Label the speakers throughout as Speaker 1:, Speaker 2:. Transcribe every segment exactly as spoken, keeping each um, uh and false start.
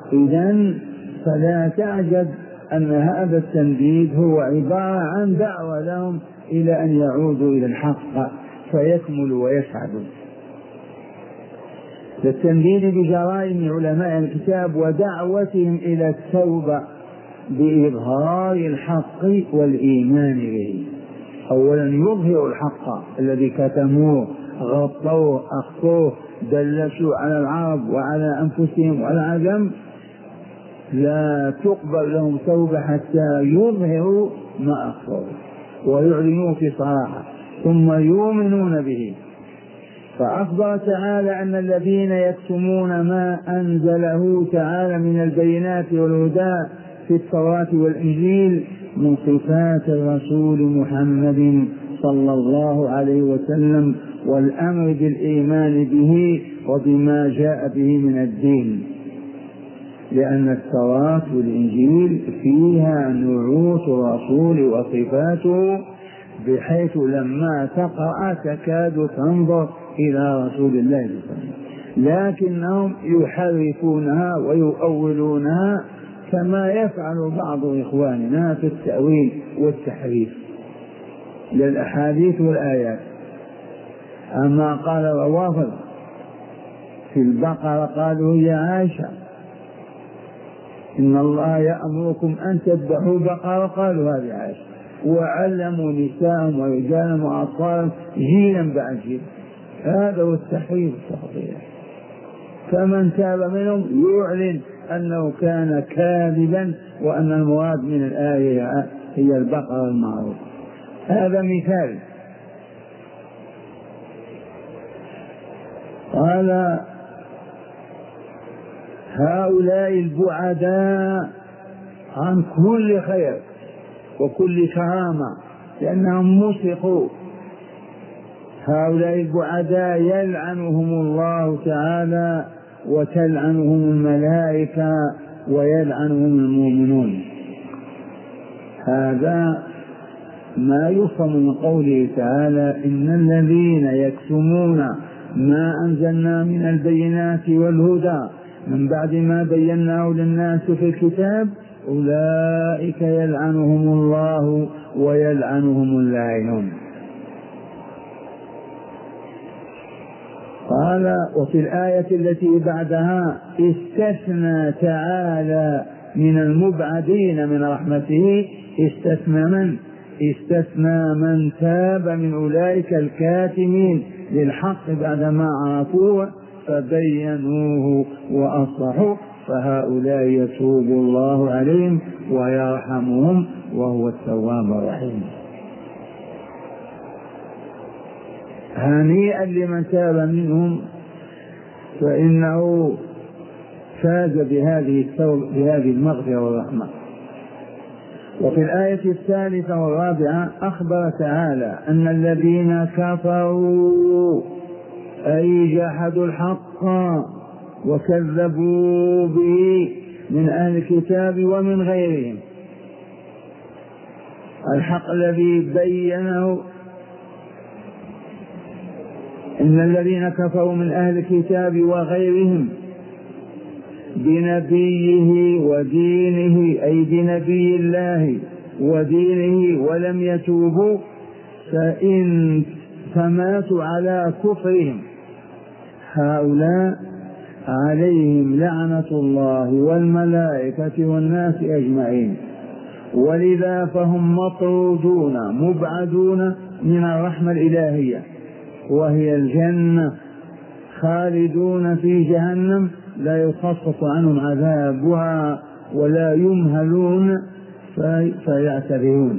Speaker 1: إذن فلا تعجب أن هذا التنديد هو عبارة عن دعوة لهم إلى أن يعودوا إلى الحق فيكملوا ويسعدوا. للتنديد بجرائم علماء الكتاب ودعوتهم إلى التوبة بإظهار الحق والإيمان به. أولا يظهر الحق الذي كتموه، غطوه، أخفوه، دلسوا على العرب وعلى أنفسهم وعلى العجم، لا تقبل لهم توبة حتى يظهروا ما أخفوه ويعلنوه في صراحة ثم يؤمنون به. فأخبر تعالى أن الذين يكتمون ما أنزله تعالى من البينات والهدى في التوراة والإنجيل من صفات الرسول محمد صلى الله عليه وسلم والأمر بالإيمان به وبما جاء به من الدين، لأن التوراة والإنجيل فيها نعوت الرسول وصفاته بحيث لما تقرأ تكاد تنظر إلى رسول الله صلى الله عليه وسلم، لكنهم يحرفونها ويؤولونها كما يفعل بعض إخواننا في التأويل والتحريف للأحاديث والآيات. أما قال الروافض في البقرة قالوا يا عائشة إن الله يأمركم أن تذبحوا بقرة، قالوا هذه عائشة، وعلموا نساءهم ورجالهم وأطفالهم جيلا بعد جيل. هذا هو التحريف التخطيط. فمن تاب منهم يعلن أنه كان كاذبا وأن المراد من الآية هي البقرة المعروفة. هذا مثال. قال هؤلاء البعداء عن كل خير وكل كرامة لأنهم مسخوا. هؤلاء البعداء يلعنهم الله تعالى وتلعنهم الملائكة ويلعنهم المؤمنون. هذا ما يفهم من قوله تعالى إن الذين يكتمون ما أنزلنا من البينات والهدى من بعد ما بيناه للناس في الكتاب أولئك يلعنهم الله ويلعنهم اللاعنون. قال وفي الآية التي بعدها استثنى تعالى من المبعدين من رحمته، استثنى من؟ استثنى من تاب من أولئك الكاتمين للحق بعدما عرفوه فبينوه وأصلحوا، فهؤلاء يتوب الله عليهم ويرحمهم وهو التواب الرحيم. هنيئا لمن تاب منهم فإنه فاز بهذه التوبة بهذه المغفرة والرحمة. وفي الآية الثالثة والرابعة أخبر تعالى أن الذين كفروا أي جحدوا الحق وكذبوا به من أهل الكتاب ومن غيرهم، الحق الذي بينه إن الذين كفروا من أهل الكتاب وغيرهم بنبيه ودينه أي بنبي الله ودينه ولم يتوبوا فإن فماتوا على كفرهم هؤلاء عليهم لعنة الله والملائكة والناس أجمعين، ولذا فهم مطرودون مبعدون من الرحمة الإلهية وهي الجنة، خالدون في جهنم لا يخفف عنهم عذابها ولا يمهلون فيعتذرون.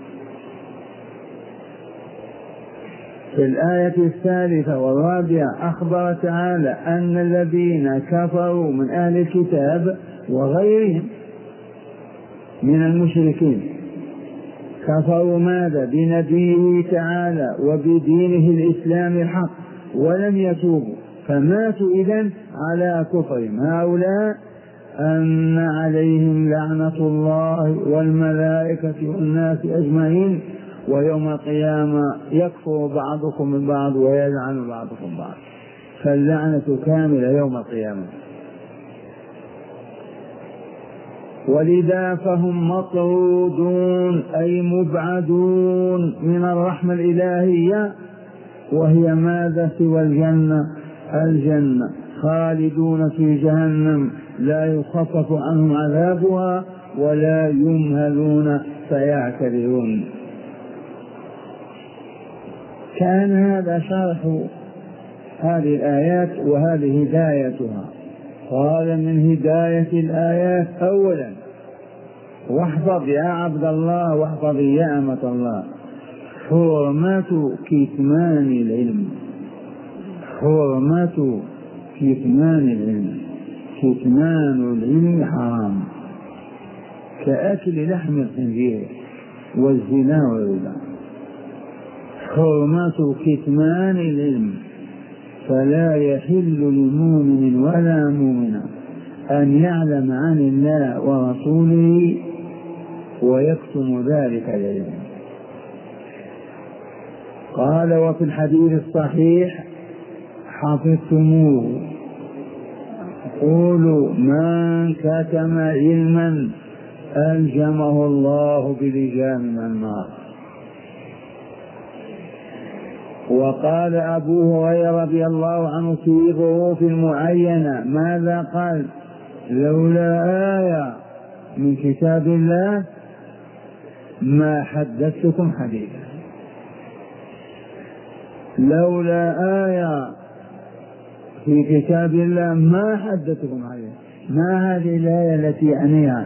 Speaker 1: في الآية الثالثة والرابعة أخبر تعالى أن الذين كفروا من أهل الكتاب وغيرهم من المشركين كفروا ماذا؟ بنبيه تعالى وبدينه الإسلام الحق ولم يتوبوا فماتوا إذن على كفرهم، هؤلاء أن عليهم لعنة الله والملائكة والناس أجمعين، ويوم القيامة يكفر بعضكم ببعض ويلعن بعضكم بعض، فاللعنة كاملة يوم القيامة. ولذا فهم مطرودون أي مبعدون من الرحمة الإلهية، وهي ماذا سوى الجنة؟ الجنة، خالدون في جهنم لا يخفف عنهم عذابها ولا يمهلون فيعتذرون. كان هذا شرح هذه الآيات وهذه هدايتها. قال من هداية الآيات أولا: واحفظ يا عبد الله واحفظ يا أمة الله حرمة كتمان العلم. حرمة كتمان العلم، كتمان العلم حرام كأكل لحم الخنزير والزنا والربا. حرمة كتمان العلم، فلا يحل لمؤمن ولا مؤمنة أن يعلم عن الله ورسوله ويكتم ذلك العلم. قال: وفي الحديث الصحيح: حفظتموه قولوا من كتم علما ألجمه الله بلجام من النار. وقال أبو هريرة رضي الله عنه في ظروف معينة ماذا قال؟ لولا آية من كتاب الله ما حدثتكم حديثا. لولا آية في كتاب الله ما حدثتكم حديثا. ما هذه الآية التي يعنيها؟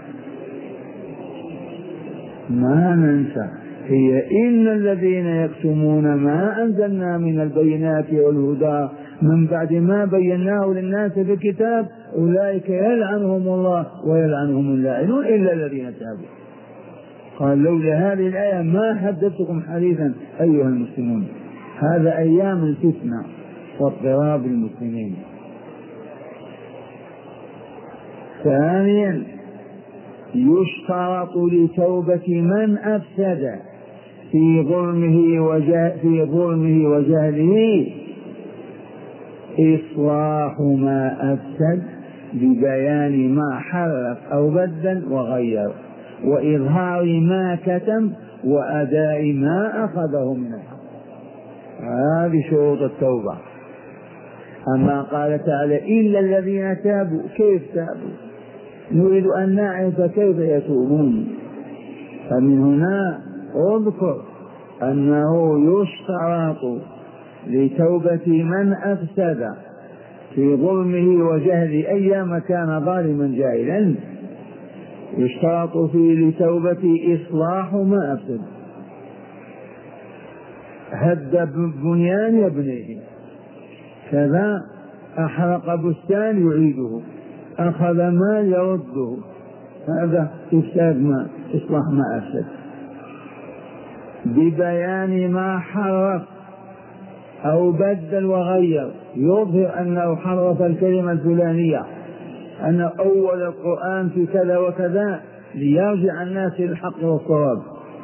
Speaker 1: ما ننسى، هي إن الذين يكتمون ما أنزلنا من البينات والهدى من بعد ما بيناه للناس في الكتاب أولئك يلعنهم الله ويلعنهم اللاعنون إلا الذين تابوا. قال: لولا هذه الآية ما حدثتكم حديثا أيها المسلمون. هذا أيام الفتنة واضطراب المسلمين. ثانيا: يشترط لتوبة من أفسد في ظلمه وجه في ظلمه وجهله إصلاح ما أفسد ببيان ما حرف أو بدل وغير، وإظهار ما كتم، وأداء ما أخذه من الحق. هذه شروط التوبة. أما قال تعالى: إلا الذين تابوا، كيف تابوا؟ نريد أن نعرف كيف يتوبون. فمن هنا اذكر أنه يشترط لتوبة من أفسد في ظلمه وجهله أيام كان ظالما جاهلا، يشترط في لتوبة إصلاح ما أفسد. هد بنيان يبنيه، كذا أحرق بستان يعيده، أخذ مال يرده، هذا إفساد ما إصلاح ما أفسد. ببيان ما حرف أو بدل وغير، يظهر أنه حرف الكلمة الفلانية، أن أول القرآن في كذا وكذا ليرجع الناس إلى الحق والصواب.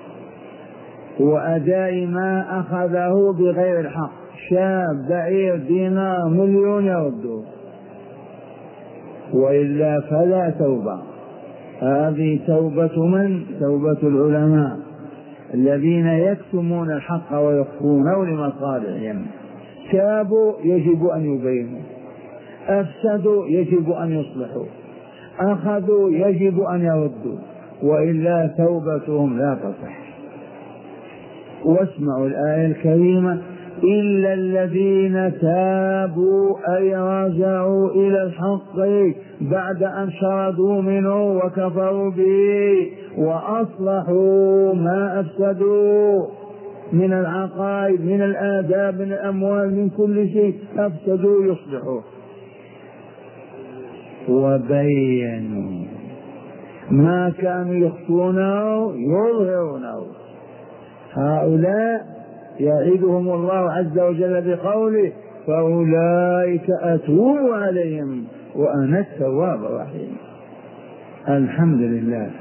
Speaker 1: وأداء ما أخذه بغير الحق، شاب بعير دينار مليون يرده، وإلا فلا توبة. هذه توبة من؟ توبة العلماء الذين يكتمون الحق ويخفونه لمصالحهم. تابوا يجب أن يبينوا، أفسدوا يجب أن يصلحوا، أخذوا يجب أن يردوا، وإلا توبتهم لا تصح. واسمعوا الآية الكريمة: إلا الذين تابوا أي رجعوا إلى الحق بعد أن شردوا منه وكفروا به وأصلحوا ما أفسدوا من العقائد، من الآداب، من الأموال، من كل شيء أفسدوا يصلحوا، وبينوا ما كانوا يخفونه يظهرونه. هؤلاء يعدهم الله عز وجل بقوله: فأولئك أتوب عليهم وأنا التواب الرحيم. الحمد لله.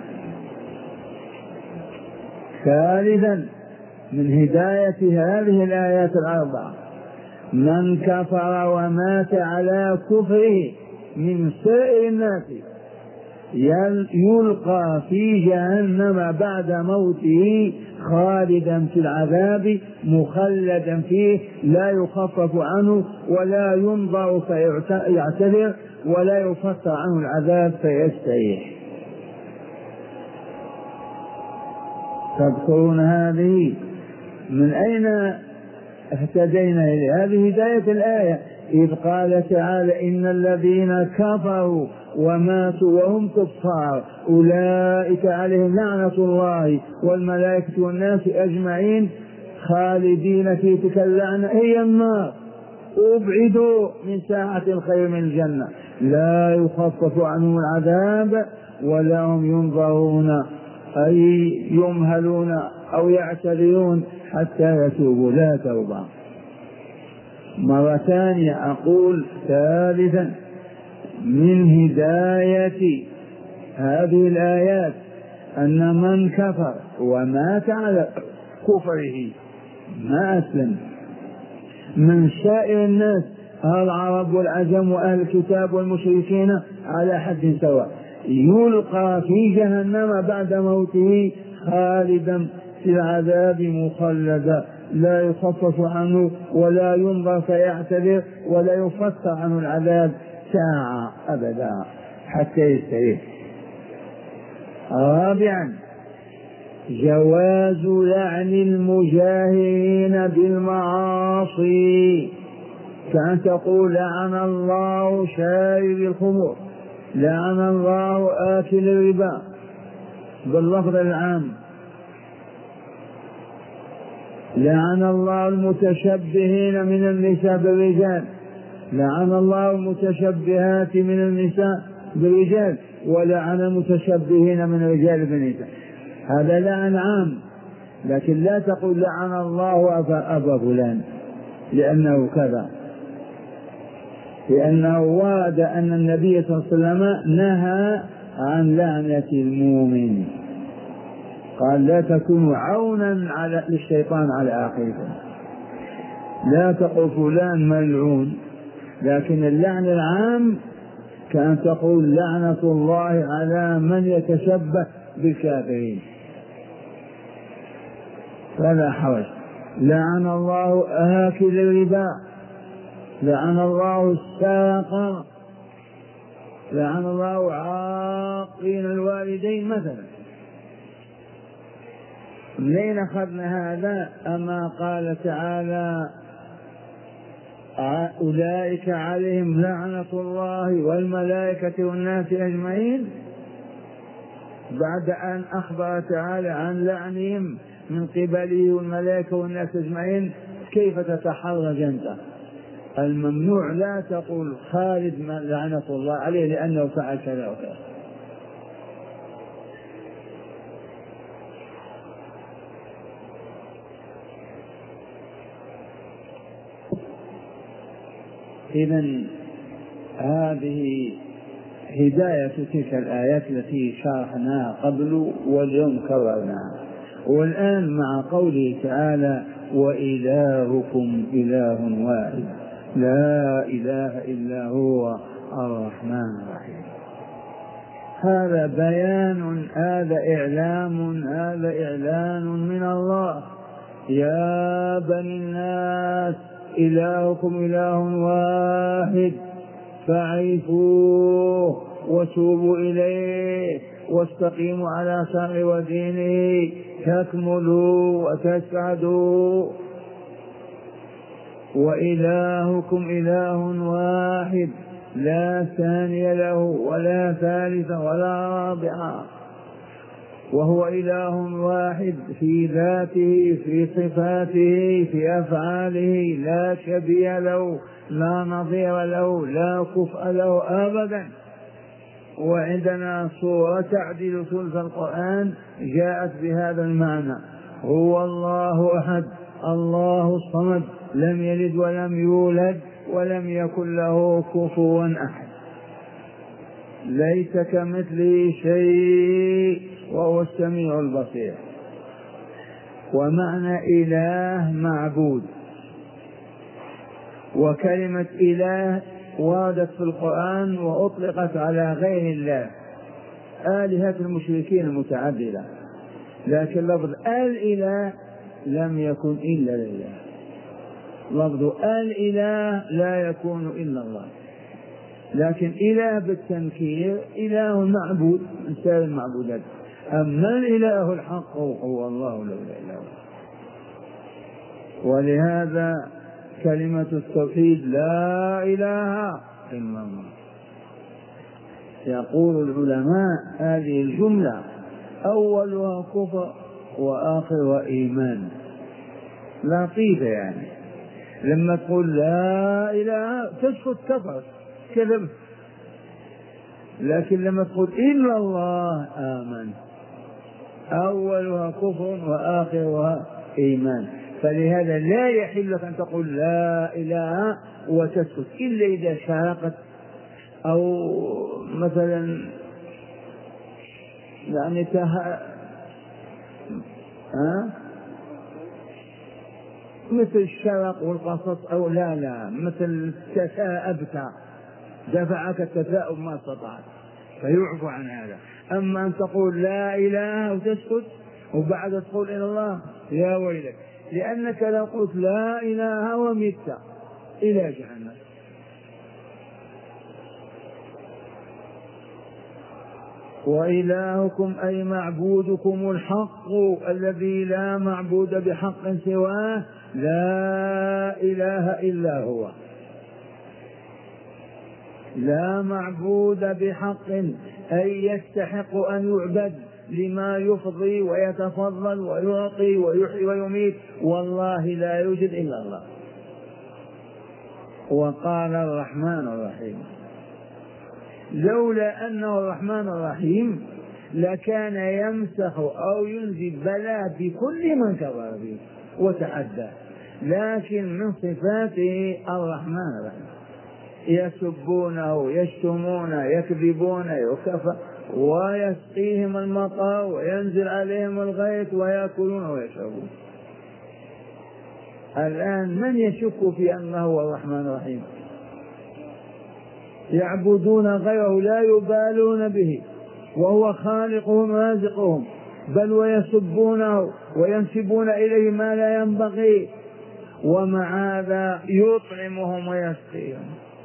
Speaker 1: ثالثا من هداية هذه الآيات الأربعة: من كفر ومات على كفره من سائر الناس يلقى في جهنم بعد موته خالدا في العذاب مخلدا فيه، لا يخفف عنه ولا ينظر فيعتذر ولا يفتر عنه العذاب فيستريح. تذكرون هذه؟ من أين اهتدينا إلى هذه؟ هداية الآية إذ قال تعالى إن الذين كفروا وماتوا وهم كفار أولئك عليهم لعنة الله والملائكة والناس أجمعين خالدين في تلك اللعنة هي النار، أبعدوا من ساعة الخير من الجنة، لا يخفف عنهم العذاب ولا هم ينظرون أي يمهلون أو يعتذرون حتى يتوبوا، لا توبة. مرة ثانية أقول ثالثا من هداية هذه الآيات أن من كفر ومات على كفره ما أسلم من سائر الناس العرب والعجم وأهل الكتاب والمشركين على حد سواء، يلقى في جهنم بعد موته خالدا في العذاب مخلدا، لا يخفف عنه ولا ينظر فيعتذر ولا يفتر عنه العذاب ساعة أبدا حتى يستريح. رابعا جواز لعن المجاهرين بالمعاصي، كأن تقول لعن الله شارب الخمر، لعن الله آكل الربا باللفظ العام، لعن الله المتشبهين من النساء بالرجال، لعن الله المتشبهات من النساء بالرجال، ولعن المتشبهين من الرجال بالنساء. هذا لعن عام، لكن لا تقول لعن الله أبا فلان لأنه كذا، لأنه ورد أن النبي صلى الله عليه وسلم نهى عن لعنة المؤمن، قال لا تكونوا عونا على للشيطان على أخيكم، لا تقول فلان ملعون، لكن اللعن العام كأن تقول لعنة الله على من يتشبه بالكافرين، فلا حرج. لعن الله آكل الربا، لعن الله الساق، لعن الله عاقين الوالدين مثلا. منين أخذنا هذا؟ أما قال تعالى أولئك عليهم لعنة الله والملائكة والناس أجمعين، بعد أن أخبر تعالى عن لعنهم من قبله والملائكة والناس أجمعين، كيف تتحرج أنت؟ الممنوع لا تقول خالد لعنة الله عليه لأنه فعل كذا وكذا. إذن هذه هداية تلك الآيات التي شرحناها قبل واليوم كررناها. والآن مع قوله تعالى وإلهكم إله واحد لا إله إلا هو الرحمن الرحيم، هذا بيان، هذا إعلام، هذا إعلان من الله. يا بني الناس إلهكم إله واحد فاعرفوه وتوبوا إليه واستقيموا على شرعه ودينه تكملوا وتسعدوا. وإلهكم إله واحد لا ثاني له ولا ثالث ولا رابع، وهو إله واحد في ذاته في صفاته في أفعاله، لا شبيه له لا نظير له لا كفء له أبدا. وعندنا سورة تعدل ثلث القرآن جاءت بهذا المعنى: هو الله أحد الله الصمد لم يلد ولم يولد ولم يكن له كفوا أحد، ليس كمثله شيء وهو السميع البصير. ومعنى إله معبود، وكلمة إله وردت في القرآن وأطلقت على غير الله، آلهة المشركين المتعددة، لكن لفظ الإله لم يكن إلا لله. لفظ الإله لا يكون إلا الله، لكن إله بالتنكير إله معبود من سائر المعبودات. أما الإله الحق هو الله لا إله إلا هو. ولهذا كلمة التوحيد لا إله إلا الله. يقول العلماء هذه الجملة أولها كفر وآخرها إيمان. لطيفة يعني، لما تقول لا إله تسكت كفر كذب، لكن لما تقول إلا الله آمن. أولها كفر وآخرها إيمان. فلهذا لا يحل لك أن تقول لا إله وتسكت إلا إذا شاركت أو مثلا يعني تها ها مثل الشرق والقصص أو لا لا مثل تثاءبت دفعك التثاؤب ما استطعت فيعفو عن هذا. أما أن تقول لا إله وتسكت وبعد تقول إلى الله يا ويلك، لأنك لو قلت لا إله ومت إلى جهنم. وإلهكم أي معبودكم الحق الذي لا معبود بحق سواه لا إله إلا هو. لا معبود بحق أي يستحق أن يعبد لما يفضي ويتفضل ويعطي ويحيي ويميت، والله لا يوجد إلا الله. وقال الرحمن الرحيم، لولا أنه الرحمن الرحيم لكان يمسح أو ينزل بلاء بكل من كفر به وتحدى، لكن من صفاته الرحمن الرحيم. يسبونه يشتمونه يكذبون يكفر ويسقيهم المطر وينزل عليهم الغيث ويأكلون ويشربون. الآن من يشك في أنه هو الرحمن الرحيم؟ يعبدون غيره لا يبالون به وهو خالقهم رازقهم، بل ويسبونه وينسبون إليه ما لا ينبغي، ومع هذا يطعمهم ويسقيهم.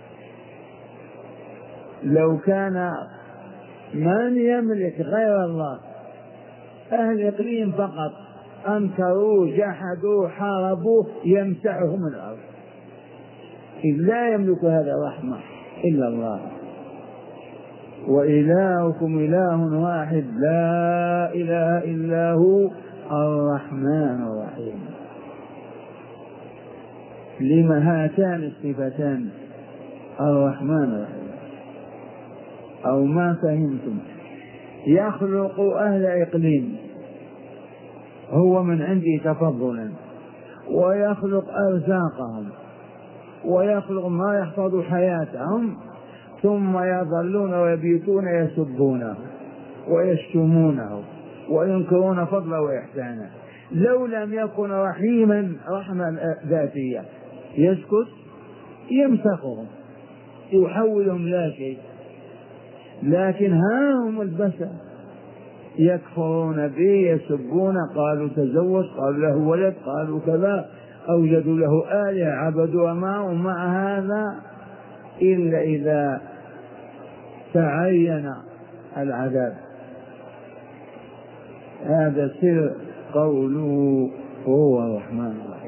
Speaker 1: لو كان من يملك غير الله أهل إقليم فقط أنكروه جحدوه حاربوه يمسحهم من الأرض، إذ لا يملك هذا الرحمة إلا الله. وإلهكم إله واحد لا إله إلا هو الرحمن الرحيم. لما هاتان الصفتان الرحمن الرحيم؟ أو ما فهمتم؟ يخلق أهل إقليم هو من عنده تفضلا، ويخلق أرزاقهم ويخلق ما يحفظ حياتهم، ثم يظلون ويبيتون يسبونه ويشتمونه وينكرون فضله وإحسانه. لو لم يكن رحيما رحمة ذاتية يسكت يمسخهم يحولهم لا شيء، لكن ها هم البشر يكفرون به يسبون، قالوا تزوج، قالوا له ولد، قالوا كذا، أوجدوا له آلهة عبدوا معه. مع هذا إلا إذا تعين العذاب. هذا سر قوله هو الرحمن الرحيم.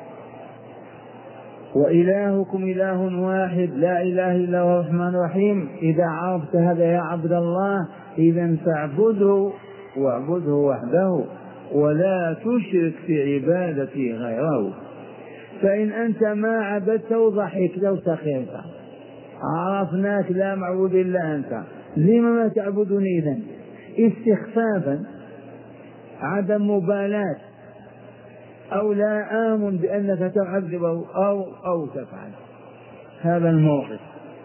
Speaker 1: وإلهكم إله واحد لا إله إلا هو الرحمن الرحيم. إذا عرفت هذا يا عبد الله إذا فاعبده واعبده وحده ولا تشرك في عبادته غيره. فإن أنت ما عبدته ضحكت وسخرت، عرفناك لا معبود إلا أنت، لما ما تعبدني إذن؟ استخفافا، عدم مبالاة، أو لا آمن بأنك تعذبه أو أو تفعل. هذا الموقف.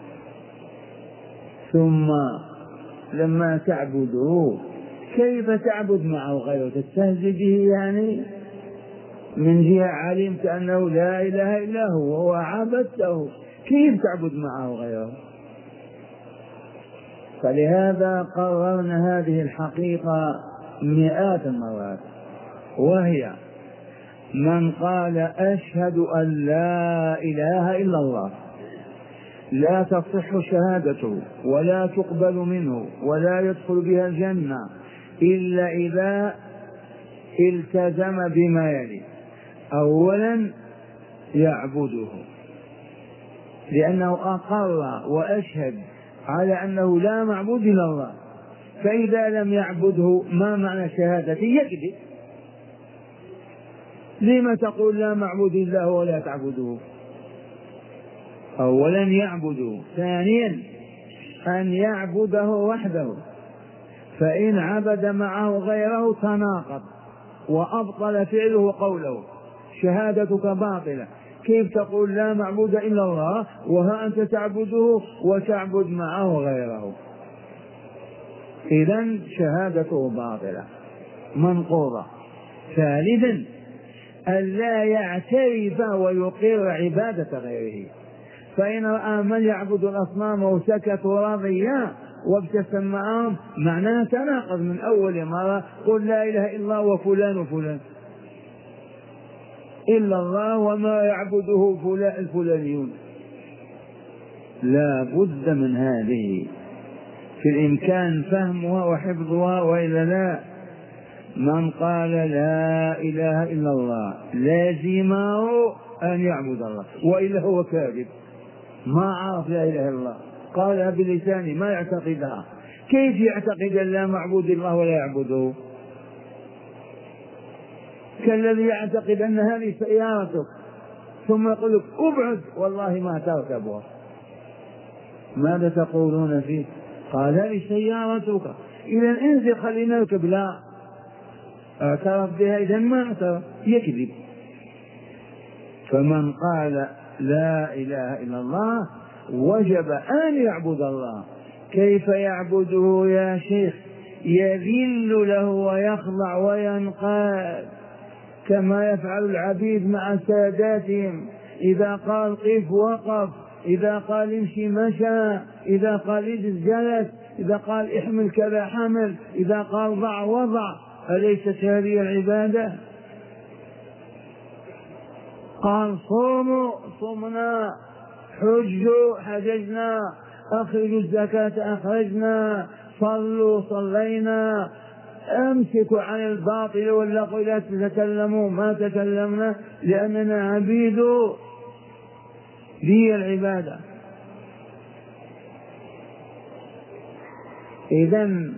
Speaker 1: ثم لما تعبده كيف تعبد معه غيره؟ تستهزئ به يعني؟ من جهة علمت أنه لا إله إلا هو وعبدته، كيف تعبد معه غيره؟ فلهذا قررنا هذه الحقيقة مئات المرات، وهي من قال أشهد أن لا إله إلا الله لا تصح شهادته ولا تقبل منه ولا يدخل بها الجنة إلا إذا التزم بما يلي: أولا يعبده، لأنه أقر وأشهد على أنه لا معبود إلا الله، فإذا لم يعبده ما معنى شهادته؟ يكذب. لما تقول لا معبود إلا هو ولا تعبده؟ أولا يعبده. ثانيا أن يعبده وحده، فإن عبد معه غيره تناقض وأبطل فعله قوله، شهادتك باطلة. كيف تقول لا معبود إلا الله وها أنت تعبده وتعبد معه غيره؟ إذن شهادته باطلة منقوضة. ثالثا أن لا يعترف ويقر عبادة غيره، فإن رأى من يعبد الأصنام وسكتوا راضيا وابتسم معهم معناه تناقض من أول مرة. قل لا إله إلا الله وفلان وفلان، إلا الله وما يعبده فلان الفلانيون. لا بد من هذه، في الإمكان فهمها وحفظها، وإلا لا. من قال لا إله إلا الله لازمه أن يعبد الله، وإلا هو كاذب، ما عرف لا إله إلا الله، قالها بلسانه ما يعتقدها. كيف يعتقد أن لا معبود الله ولا يعبده؟ كالذي يعتقد أن هذه سيارتك ثم يقول لك ابعد والله ما تركبها، ماذا تقولون فيه؟ قال هذه سيارتك، إذا انزل خلينا نركب. لا، اعترف بها، إذا ما اعترف، يكذب. فمن قال لا إله إلا الله وجب أن يعبد الله. كيف يعبده يا شيخ؟ يذل له ويخضع وينقاد كما يفعل العبيد مع ساداتهم. إذا قال قف وقف، إذا قال امشي مشى، إذا قال اجلس جلس، إذا قال احمل كذا حمل، إذا قال ضع وضع. أليست هذه العبادة؟ قال صوموا صمنا، حجوا حججنا، أخرجوا الزكاة أخرجنا، صلوا صلينا، أمسكوا عن الباطل واللغو لا تتكلموا ما تكلمنا لأننا عبيد. هي العبادة. إذن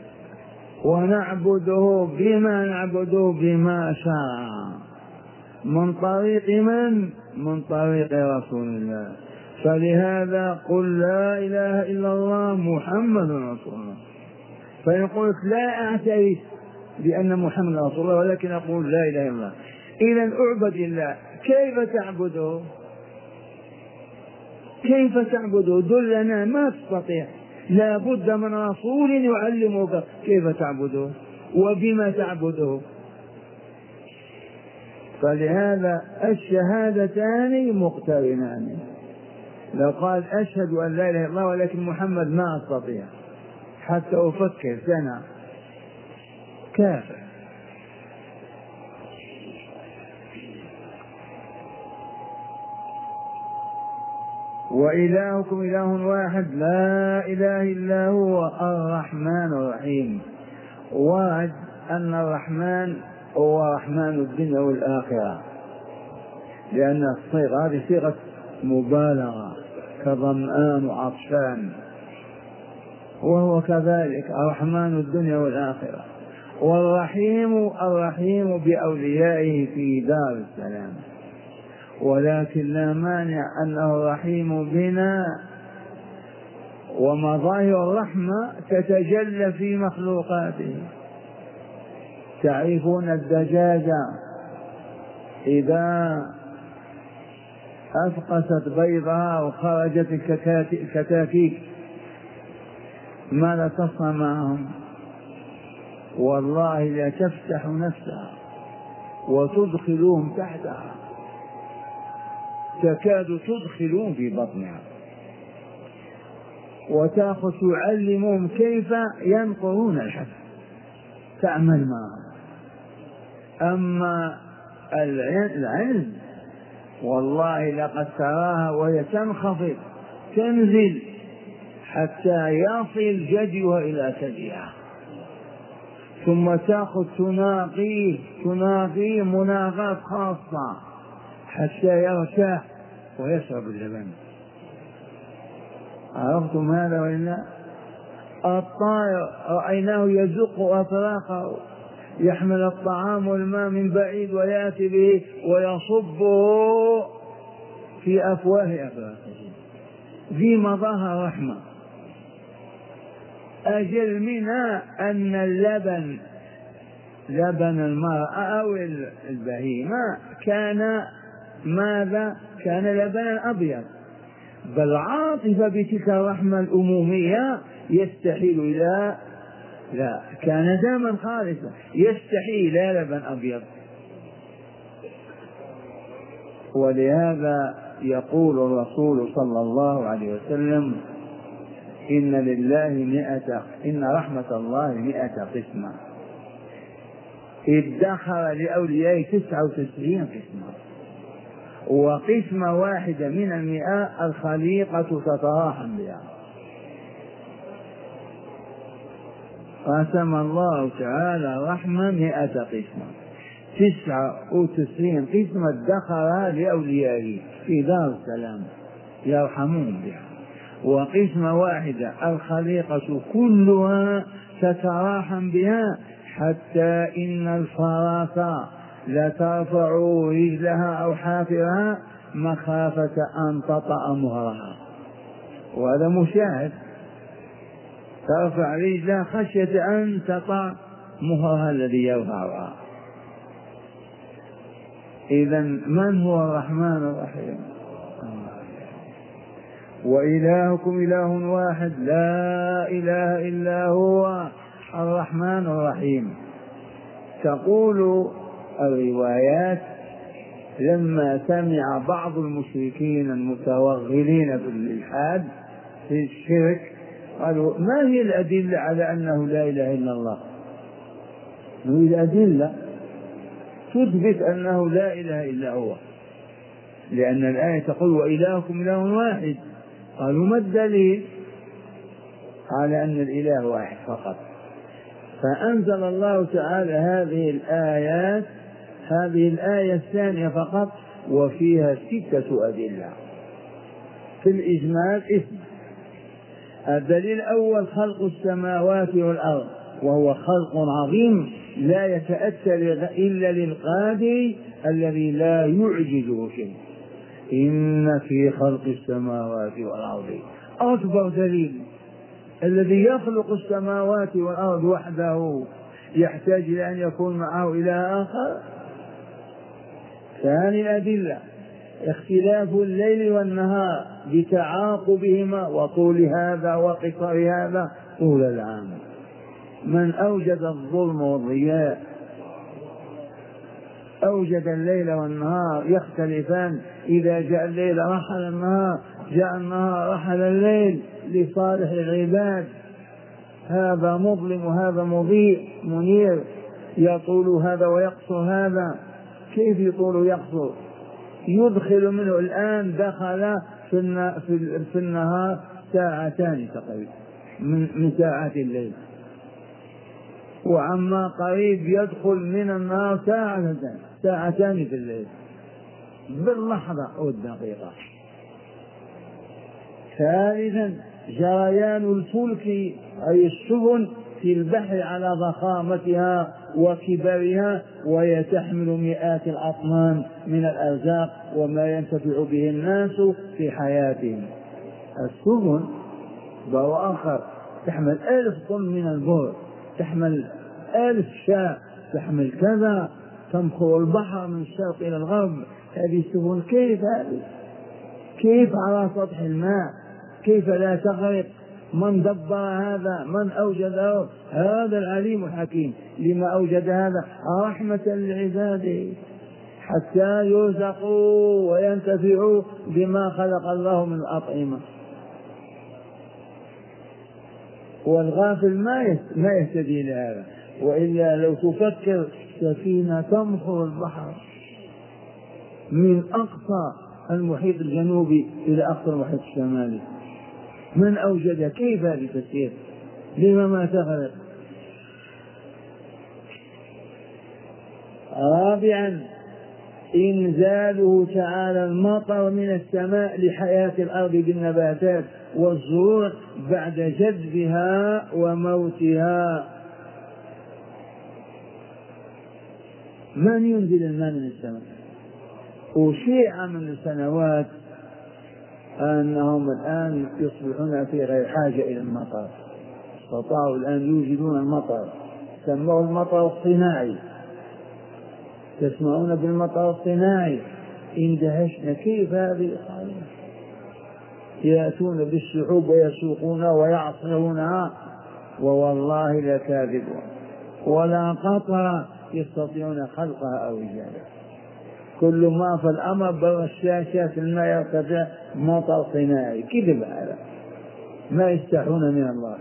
Speaker 1: ونعبده بما نعبده بما شاء، من طريق من؟ من طريق رسول الله. فلهذا قل لا إله إلا الله محمد رسول الله. فإن قلت لا أعترف بأن محمد رسول الله ولكن أقول لا إله إلا الله، إذن أعبد الله. كيف تعبده؟ كيف تعبده؟ دلنا، ما تستطيع، لا بد من رسول يعلمك كيف تعبده وبما تعبده. فلهذا الشهادتان مقترنان. لو قال أشهد أن لا إله إلا الله ولكن محمد ما أستطيع حتى أفكر سنة، كافر. وإلهكم إله واحد لا إله إلا هو الرحمن الرحيم. وعد أن الرحمن هو رحمن الدنيا والآخرة، لأن الصيغة هذه صيغة مبالغة كظمآن وعطشان، وهو كذلك الرحمن الدنيا والآخرة. والرحيم الرحيم بأوليائه في دار السلام، ولكن لا مانع أنه رحيم بنا. ومظاهر الرحمة تتجلى في مخلوقاته. تعرفون الدجاجة إذا أفقست بيضها وخرجت الكتاكيت ماذا تصنع معهم؟ والله لا تفتح نفسها وتدخلهم تحتها، تكاد تدخلهم في بطنها. وتأخذ تعلمهم كيف ينقرون الحبل، تعمل معهم. أما العلم والله لقد تراها وهي تنخفض تنزل حتى يصل جديها إلى ثديها، ثم تأخذ تناقيه تناقيه مناغاة خاصة حتى يرتاح ويشرب اللبن. عرفتم هذا وإلا؟ الطائر رأيناه يزق أفراقه، يحمل الطعام والماء من بعيد ويأتي به ويصبه في أفواه أفراقه، في مضاها رحمة. أجل منها أن اللبن لبن المرأة أو البهيمة كان ماذا؟ كان لبنا أبيض، بل عاطفة بتلك الرحمة الأمومية يستحيل إلى لا، كان دما خالصا يستحيل إلى لبن أبيض. ولهذا يقول الرسول صلى الله عليه وسلم إن لله مئة إن رحمة الله مئة قسمة، ادخر لأوليائه تسعة وتسعين قسمة، وقسمة واحدة من المئة الخليقة تتراحم بها. قسم الله تعالى رحمة مئة قسمة، تسعة وتسعين قسمة ادخرها لأوليائه في دار السلام يرحمون بها، وقسمة واحدة الخليقة كلها تتراحم بها، حتى إن الفرس لا ترفع رجلها أو حافرها مخافة أن تطأ مهرها، وهذا مشاهد، ترفع رجلها خشية أن تطأ مهرها الذي يرفعها. إذن من هو الرحمن الرحيم؟ وإلهكم إله واحد لا إله إلا هو الرحمن الرحيم. تقول الروايات لما سمع بعض المشركين المتوغلين في الإلحاد في الشرك قالوا ما هي الأدلة على أنه لا إله إلا الله؟ نريد أدلة تثبت أنه لا إله إلا هو، لأن الآية تقول وإلهكم إله واحد. قالوا ما الدليل على أن الإله واحد فقط؟ فأنزل الله تعالى هذه الآيات، هذه الآية الثانية فقط، وفيها ستة أدلة في الإجمال اسم. الدليل الأول خلق السماوات والأرض، وهو خلق عظيم لا يتأتى إلا للقادر الذي لا يعجزه شيء. إن في خلق السماوات والأرض أكبر دليل، الذي يخلق السماوات والأرض وحده يحتاج إلى أن يكون معه إله آخر؟ ثاني الأدلة اختلاف الليل والنهار بتعاقبهما وطول هذا وقصر هذا طول العام. من أوجد الظلم والضياء؟ أوجد الليل والنهار يختلفان، إذا جاء الليل رحل النهار، جاء النهار رحل الليل لصالح العباد. هذا مظلم وهذا مضيء منير، يطول هذا ويقصر هذا. كيف يطول ويقصر؟ يدخل منه الآن دخل في النهار ساعتان تقريبا من ساعات الليل، وعما قريب يدخل من النهار ساعتان ساعتان في الليل باللحظة أو الدقيقة. ثالثا جريان الفلك أي السفن في البحر على ضخامتها وكبرها، وهي تحمل مئات الأطنان من الأرزاق وما ينتفع به الناس في حياتهم. السفن ضوء آخر تحمل ألف طن من البر، تحمل ألف شاة، تحمل كذا، تمخر البحر من الشرق إلى الغرب. هذه السفن كيف هذه؟ كيف على سطح الماء؟ كيف لا تغرق؟ من دبر هذا؟ من أوجده؟ هذا العليم الحكيم. لما أوجد هذا؟ رحمة لعباده حتى يرزقوا وينتفعوا بما خلق الله من الأطعمة. والغافل ما ما يهتدي لهذا. وإلا لو تفكر سفينة تمخر البحر من أقصى المحيط الجنوبي إلى أقصى المحيط الشمالي، من أوجدها؟ كيف هذه تسير؟ لما ما تغرق؟ رابعا إنزاله تعالى المطر من السماء لحياة الأرض بالنباتات والزروع بعد جذبها وموتها. من ينزل الماء من السماء؟ وشيع من السنوات أنهم الآن يصبحون في غير حاجة إلى المطر، استطاعوا الآن يوجدون المطر، سموه المطر الصناعي. تسمعون بالمطر الصناعي؟ اندهشنا كيف هذه الحالة؟ يأتون بالشعوب ويسوقونها ويعصرونها ووالله لكاذبون، ولا قطرة يستطيعون خلقها أو إيجادها. كل ما في الأمر برشاشات الماء يرتفع مطر صناعي. كذب هذا، ما يستحون من الله.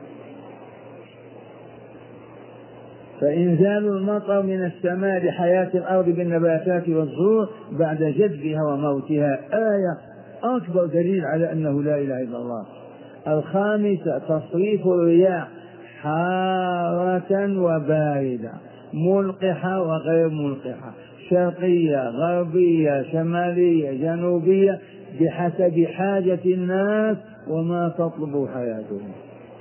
Speaker 1: فإنزال المطر من السماء لحياة الأرض بالنباتات والزروع بعد جذبها وموتها آية أكبر دليل على أنه لا إله إلا الله. الخامسة تصريف الرياح حارة وباردة، ملقحة وغير ملقحة، شرقية غربية شمالية جنوبية، بحسب حاجة الناس وما تطلب حياتهم.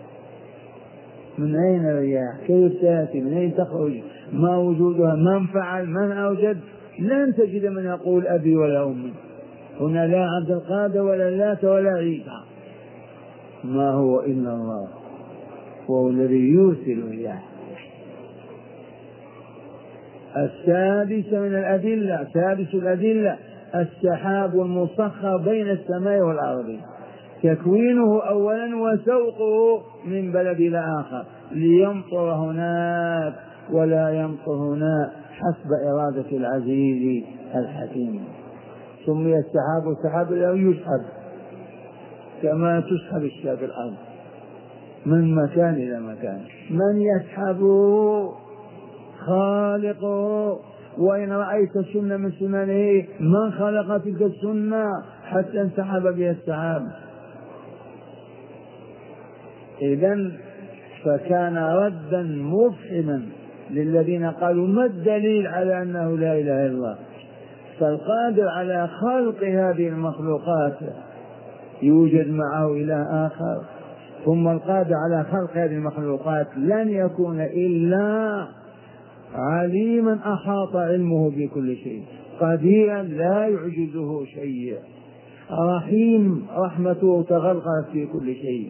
Speaker 1: من أين الرياح؟ كيف تأتي؟ من أين تخرج؟ ما وجودها؟ من فعل؟ من أوجد؟ لن تجد من يقول أبي ولا أمي. هنا لا عبد القادر ولا اللات ولا عيسى، ما هو إلا الله، وهو الذي يرسل الرياح. السادس من الأدلة سادس الأدلة السحاب المسخر بين السماء والأرض، تكوينه أولا وسوقه من بلد إلى آخر ليمطر هناك ولا يمطر هنا حسب إرادة العزيز الحكيم. سمي السحاب السحاب لأنه يسحب كما تسحب الشاة في الأرض من مكان إلى مكان. من يسحبه؟ خالقه. وإن رأيت سنة من سننه من خلق تلك السنة حتى انسحب بها السحاب؟ إذن فكان ردا مفحما للذين قالوا ما الدليل على أنه لا إله إلا الله. فالقادر على خلق هذه المخلوقات يوجد معه إله آخر، ثم القادر على خلق هذه المخلوقات لن يكون إلا عليما أحاط علمه بكل شيء، قديرا لا يعجزه شيء، رحيم رحمته تغلغلت في كل شيء.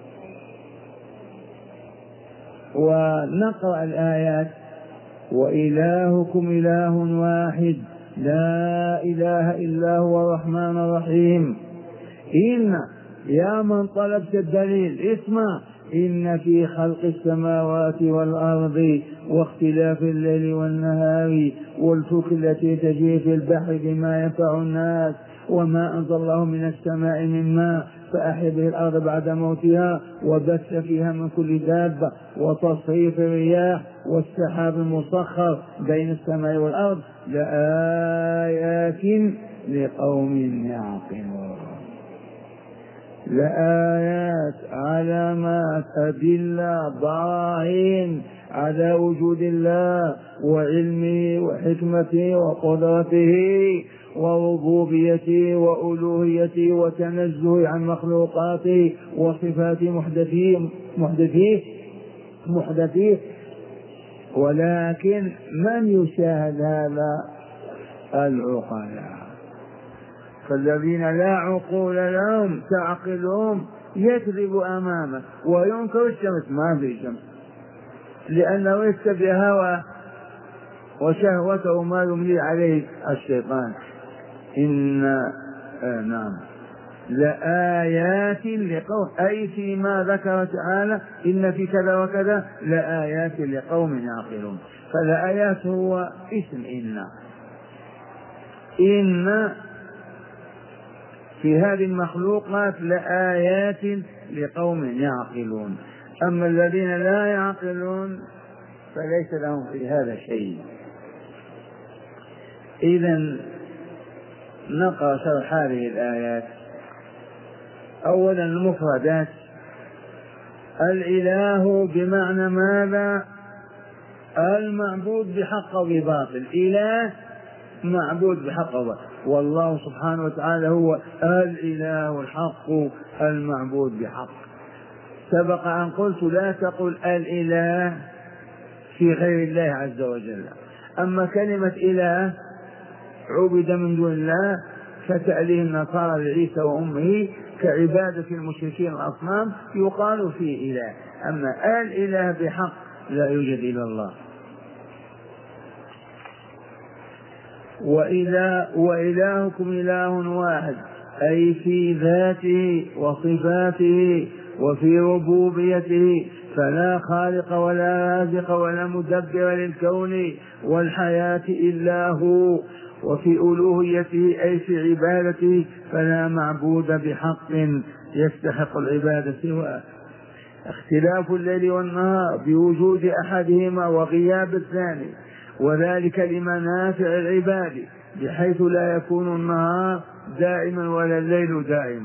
Speaker 1: ونقرأ الآيات: وإلهكم إله واحد لا إله إلا هو الرحمن الرحيم. إن يا من طلبت الدليل اسمع: إن في خلق السماوات والأرض واختلاف الليل والنهار والفلك التي تجري في البحر بما ينفع الناس وما أنزل الله من السماء من ماء فأحيا به الأرض بعد موتها وبث فيها من كل دابة وتصريف الرياح والسحاب المسخر بين السماء والأرض لآيات لقوم يعقلون. لآيات، علامات، أدلة، براهين على وجود الله وعلمه وحكمته وقدرته وربوبيته وألوهيته وتنزه عن مخلوقاته وصفات محدثيه محدثيه محدثيه ولكن من يشاهد هذا؟ العقلاء. فالذين لا عقول لهم تعقلهم يكذب أمامه وينكر الشمس، ما في شمس، لأنه يتبع هواه وشهوته ما يملي عليه الشيطان. إن آه نعم لآيات لقوم، أي فيما ذكر تعالى إن في كذا وكذا لآيات لقوم يعقلون. فالآيات هو اسم إن. إن في هذه المخلوقات لآيات لقوم يعقلون. أما الذين لا يعقلون فليس لهم في هذا شيء. إذن نقرأ شرح هذه الآيات. أولا المفردات. الإله بمعنى ماذا؟ المعبود بحق وباطل. إله معبود بحق وباطل، والله سبحانه وتعالى هو الإله الحق المعبود بحق. سبق أن قلت لا تقل الإله في غير الله عز وجل. أما كلمة إله عبد من دون الله كتأليه النصارى لعيسى وأمه كعبادة المشركين الأصنام يقال فيه إله. أما الإله بحق لا يوجد إلا الله. وإله وإلهكم إله واحد، أي في ذاته وصفاته وفي ربوبيته، فلا خالق ولا رازق ولا مدبر للكون والحياة إلا هو. وفي ألوهيته أي في عبادته فلا معبود بحق يستحق العبادة سواه. اختلاف الليل والنهار بوجود أحدهما وغياب الثاني، وذلك لمنافع العباد بحيث لا يكون النهار دائما ولا الليل دائما.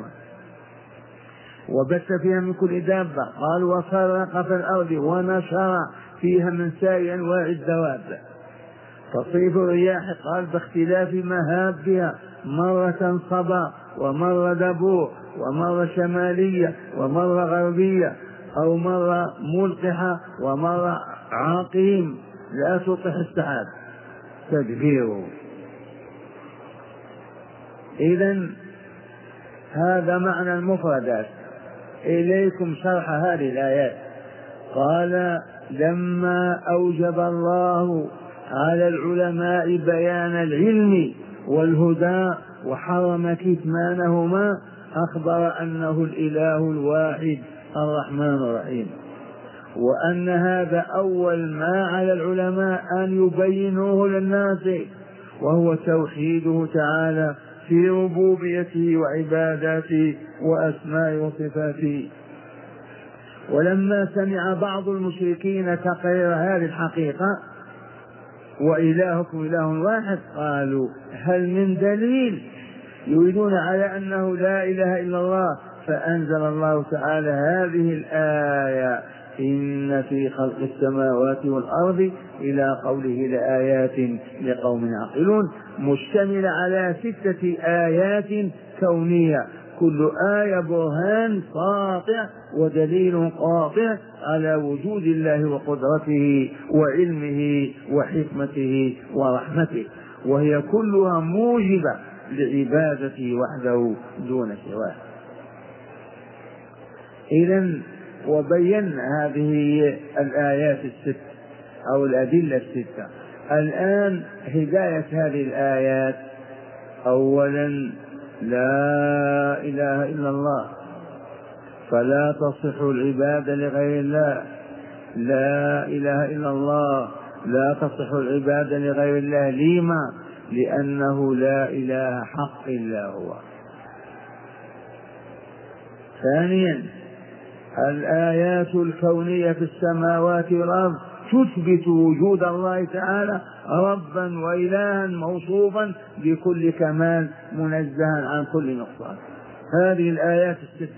Speaker 1: وبث فيها من كل دابة، قال وفرق في الأرض ونشر فيها من سائر أنواع الدواب. تصريف الرياح قال باختلاف مهابها، مرة صبا ومرة دبور ومرة شمالية ومرة غربية، أو مرة ملقحة ومرة عاقيم لا تلقح السحاب تدبيره. إذن هذا معنى المفردات. إليكم شرح هذه الآيات. قال لما أوجب الله على العلماء بيان العلم والهدى وحرم كتمانهما أخبر أنه الإله الواحد الرحمن الرحيم، وأن هذا أول ما على العلماء أن يبينوه للناس، وهو توحيده تعالى في ربوبيته وعباداته وأسماء وصفاته. ولما سمع بعض المشركين تقرير هذه الحقيقة وإلهكم إله واحد قالوا هل من دليل؟ يريدون على أنه لا إله إلا الله. فأنزل الله تعالى هذه الآية إن في خلق السماوات والأرض إلى قوله لآيات لقوم يعقلون، مشتمل على ستة آيات كونية، كل آية برهان ساطع ودليل قاطع على وجود الله وقدرته وعلمه وحكمته ورحمته، وهي كلها موجبة لعبادته وحده دون سواه. إذن وبينا هذه الآيات الست أو الأدلة الستة. الآن هداية هذه الآيات. أولا لا إله إلا الله، فلا تصح العبادة لغير الله. لا إله إلا الله لا تصح العبادة لغير الله. لما؟ لأنه لا إله حق إلا هو. ثانيا الآيات الكونية في السماوات والأرض تثبت وجود الله تعالى ربا وإلها موصوفا بكل كمال منزها عن كل نقصان. هذه الآيات الست.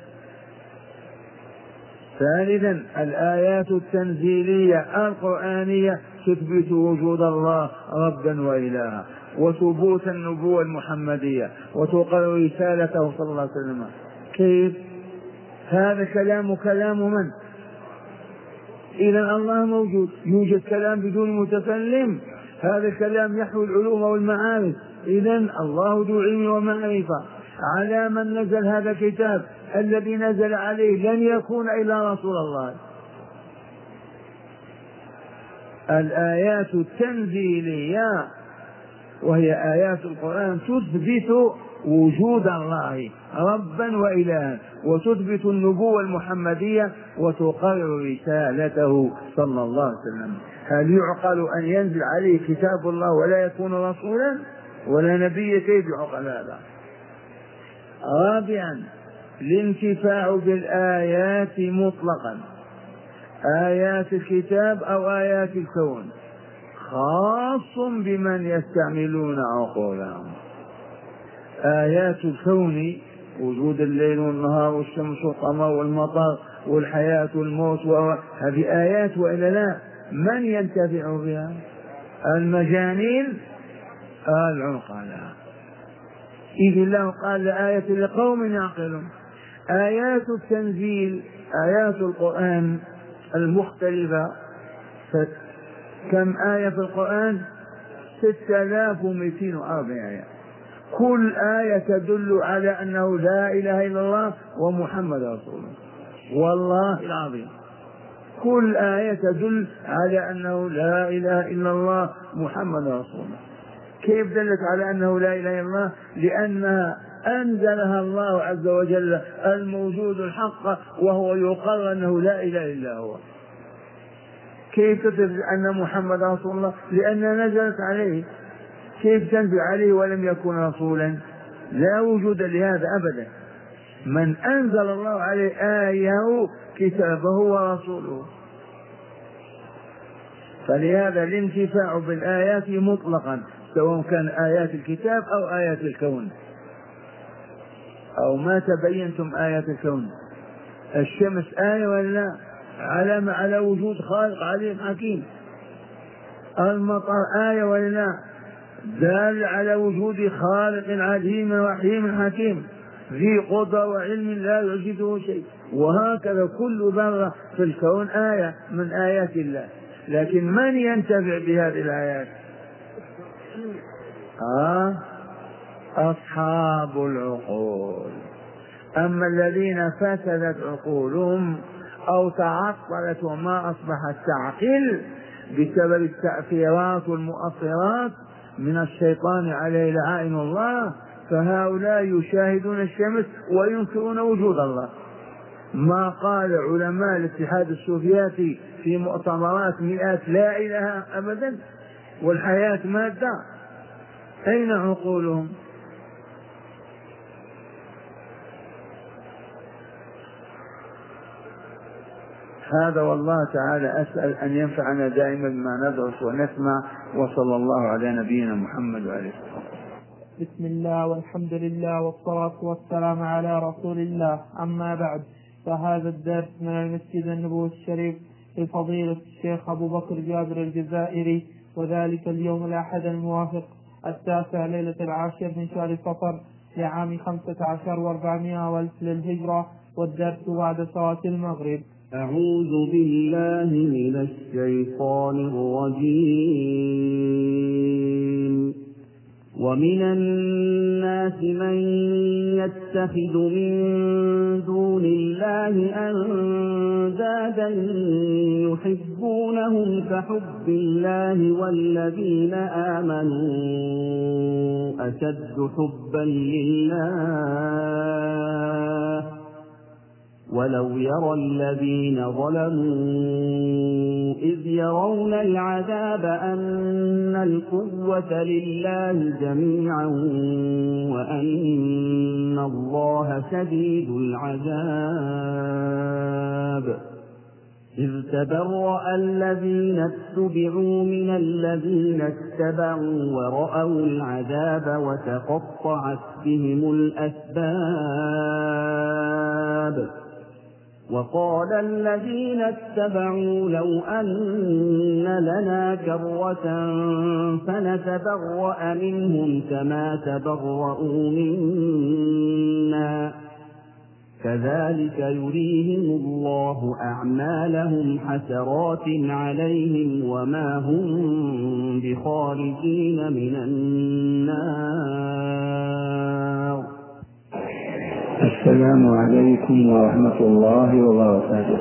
Speaker 1: ثالثا الآيات التنزيلية القرآنية تثبت وجود الله ربا وإلها وثبوت النبوة المحمدية وتقر رسالته صلى الله عليه وسلم. كيف؟ هذا كلام كلام من؟ إذا الله موجود، يوجد كلام بدون متكلم، هذا الكلام يحوي العلوم والمعارف. إذا الله ذو علم ومعرفة. على من نزل هذا الكتاب الذي نزل عليه لن يكون إلا رسول الله. الآيات التنزيلية وهي آيات القرآن تثبت وجود الله ربا وإلها وتثبت النبوة المحمدية وتقرر رسالته صلى الله عليه وسلم. هل يعقل أن ينزل عليه كتاب الله ولا يكون رسولا ولا نبي؟ كيف يعقل هذا؟ رابعا الانتفاع بالآيات مطلقا، آيات الكتاب أو آيات الكون، خاص بمن يستعملون عقولهم. آيات الكون وجود الليل والنهار والشمس والقمر والمطر والحياة والموت، هذه آيات وإلا لا؟ من ينتفع بها؟ المجانين العقلاء. إذ الله قال آية لقوم يعقلون. آيات التنزيل، آيات القرآن المختلفة، كم آية في القرآن؟ ستة آلاف ومئتين وأربع آيات، كل آية تدل على أنه لا إله إلا الله ومحمد رسول الله، والله العظيم كل آية تدل على أنه لا إله إلا الله محمد رسول الله. كيف دلت على أنه لا إله إلا الله؟ لأنها أنزلها الله عز وجل الموجود الحق وهو يقر أنه لا إله إلا هو. كيف تدل أن محمد رسول الله؟ لأنها نزلت عليه. كيف تنزل عليه ولم يكن رسولا؟ لا وجود لهذا أبدا. من أنزل الله عليه آيه كتابه ورسوله. فلهذا الانتفاع بالآيات مطلقا، سواء كان آيات الكتاب أو آيات الكون. أو ما تبينتم آيات الكون؟ الشمس آية ولا علامة على وجود خالق عليم حكيم؟ المطر آية ولا دال على وجود خالق عليم وحكيم حكيم ذي قدرة وعلم لا يعجزه شيء. وهكذا كل ذرة في الكون آية من آيات الله. لكن من ينتفع بهذه الآيات؟ آه أصحاب العقول. أما الذين فسدت عقولهم أو تعطلت وما أصبحت تعقل بسبب التأثيرات والمؤثرات من الشيطان عليه لعائن الله، فهؤلاء يشاهدون الشمس وينكرون وجود الله. ما قال علماء الاتحاد السوفياتي في مؤتمرات مئات لا إله أبدا والحياة مادة؟ أين عقولهم؟ هذا والله تعالى أسأل أن ينفعنا دائما بما ندرس ونسمع. وصلى الله على نبينا محمد وعليه الصلاة.
Speaker 2: بسم الله والحمد لله والصلاة والسلام على رسول الله. أما بعد، فهذا الدرس من المسجد النبوي الشريف لفضيلة الشيخ أبو بكر جابر الجزائري، وذلك اليوم الأحد الموافق التاسع ليلة العاشر من شهر صفر لعام خمسة عشر وأربعمائة والف للهجرة، والدرس بعد صلاة المغرب.
Speaker 3: أعوذ بالله من الشيطان الرجيم. ومن الناس من يتخذ من دون الله أندادا يحبونهم كحب الله والذين آمنوا أشد حبا لله ولو يرى الذين ظلموا إذ يرون العذاب أن القوة لله جميعا وأن الله شديد العذاب إذ تبرأ الذين اتبعوا من الذين اتبعوا ورأوا العذاب وتقطعت بهم الأسباب وقال الذين اتبعوا لو أن لنا كرة فنتبرأ منهم كما تبرؤوا منا كذلك يريهم الله أعمالهم حسرات عليهم وما هم بخارجين من النار.
Speaker 1: السلام عليكم ورحمة الله وبركاته.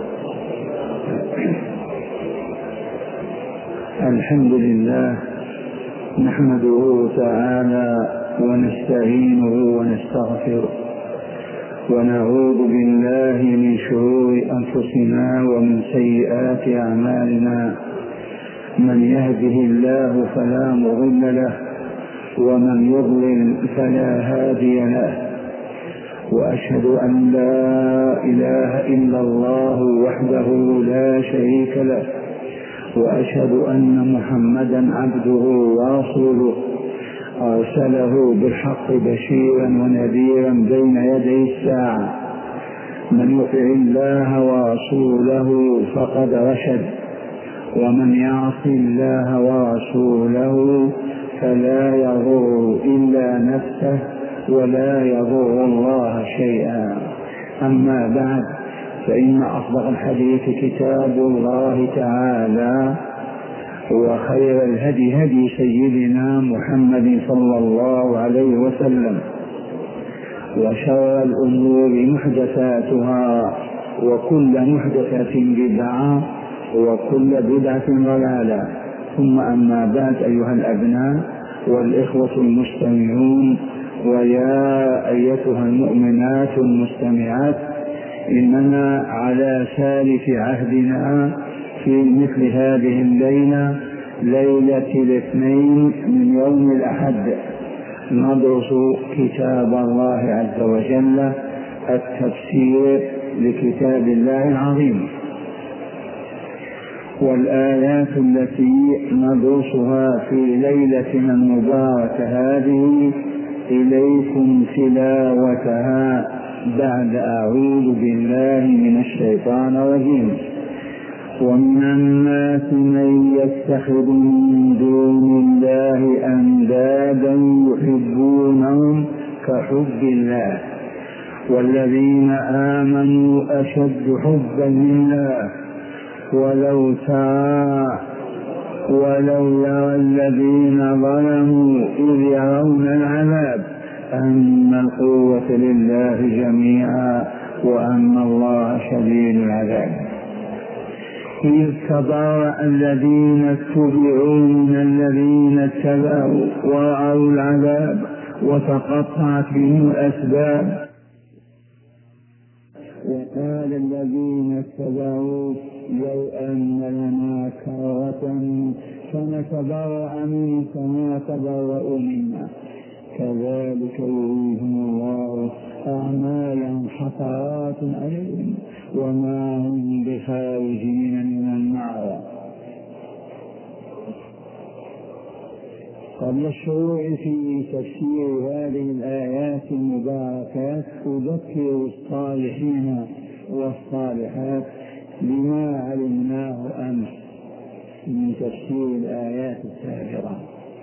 Speaker 1: الحمد لله نحمده تعالى ونستعينه ونستغفره ونعوذ بالله من شرور أنفسنا ومن سيئات أعمالنا. من يهده الله فلا مضل له ومن يضلل فلا هادي له، وأشهد أن لا إله إلا الله وحده لا شريك له، وأشهد أن محمدا عبده ورسوله أرسله بالحق بشيرا ونذيرا بين يدي الساعة. من يطع الله ورسوله فقد رشد، ومن يعص الله ورسوله فلا يضر إلا نفسه ولا يضر الله شيئا. أما بعد، فإن أصدق الحديث كتاب الله تعالى، وخير الهدي هدي سيدنا محمد صلى الله عليه وسلم، وشر الأمور محدثاتها، وكل محدثة بدعة، وكل بدعة ضلالة. ثم أما بعد، أيها الأبناء والإخوة المستمعون، ويا أيتها المؤمنات المستمعات، إننا على سالف عهدنا في مثل هذه الليلة، ليلة الاثنين من يوم الأحد، ندرس كتاب الله عز وجل، التفسير لكتاب الله العظيم. والآيات التي ندرسها في ليلتنا المباركة هذه إليكم تلاوتها بعد أعوذ بالله من الشيطان الرجيم. ومن الناس من يتخذ من دون الله أندادا يحبونهم كحب الله، والذين آمنوا أشد حبا لله. ولو ترى ولو يرى الذين ظلموا إذ يرون العذاب أن القوة لله جميعا وأن الله شديد العذاب. إذ تبرأ الذين اتبعوا من الذين اتبعوا ورأوا العذاب وتقطعت بهم الأسباب. وقال الذين اتبعوا لو أن لنا كرة فنتبرأ منهم كما تبرأوا منا كذلك يريهم الله أعمالهم حسرات عليهم وما هم بخارجين من النار. قبل الشروع في تفسير هذه الآيات المباركات، أذكر الصالحين والصالحات بما علمناه أمس من تفسير الآيات السابقة.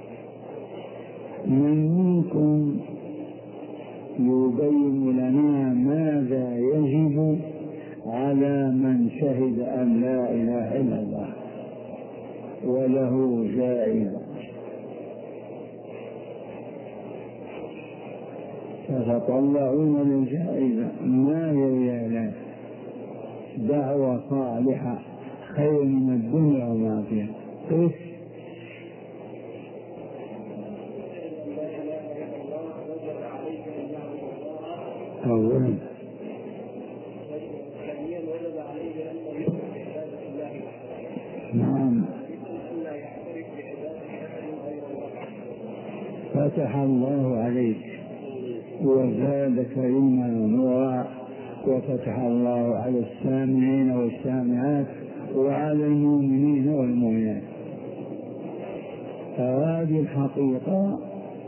Speaker 1: من منكم يبين لنا ماذا يجب على من شهد أن لا إله إلا الله وله جائزة؟ تتطلعون للجائزة، ما هي الجائزة؟ دعوة صالحة خير من الدنيا وما فيها. كيف؟ أولا نعم، فتح الله عليك وزادك علما ونورا، وفتح الله على السامعين والسامعات وعلى المؤمنين والمؤمنات. هذه الحقيقة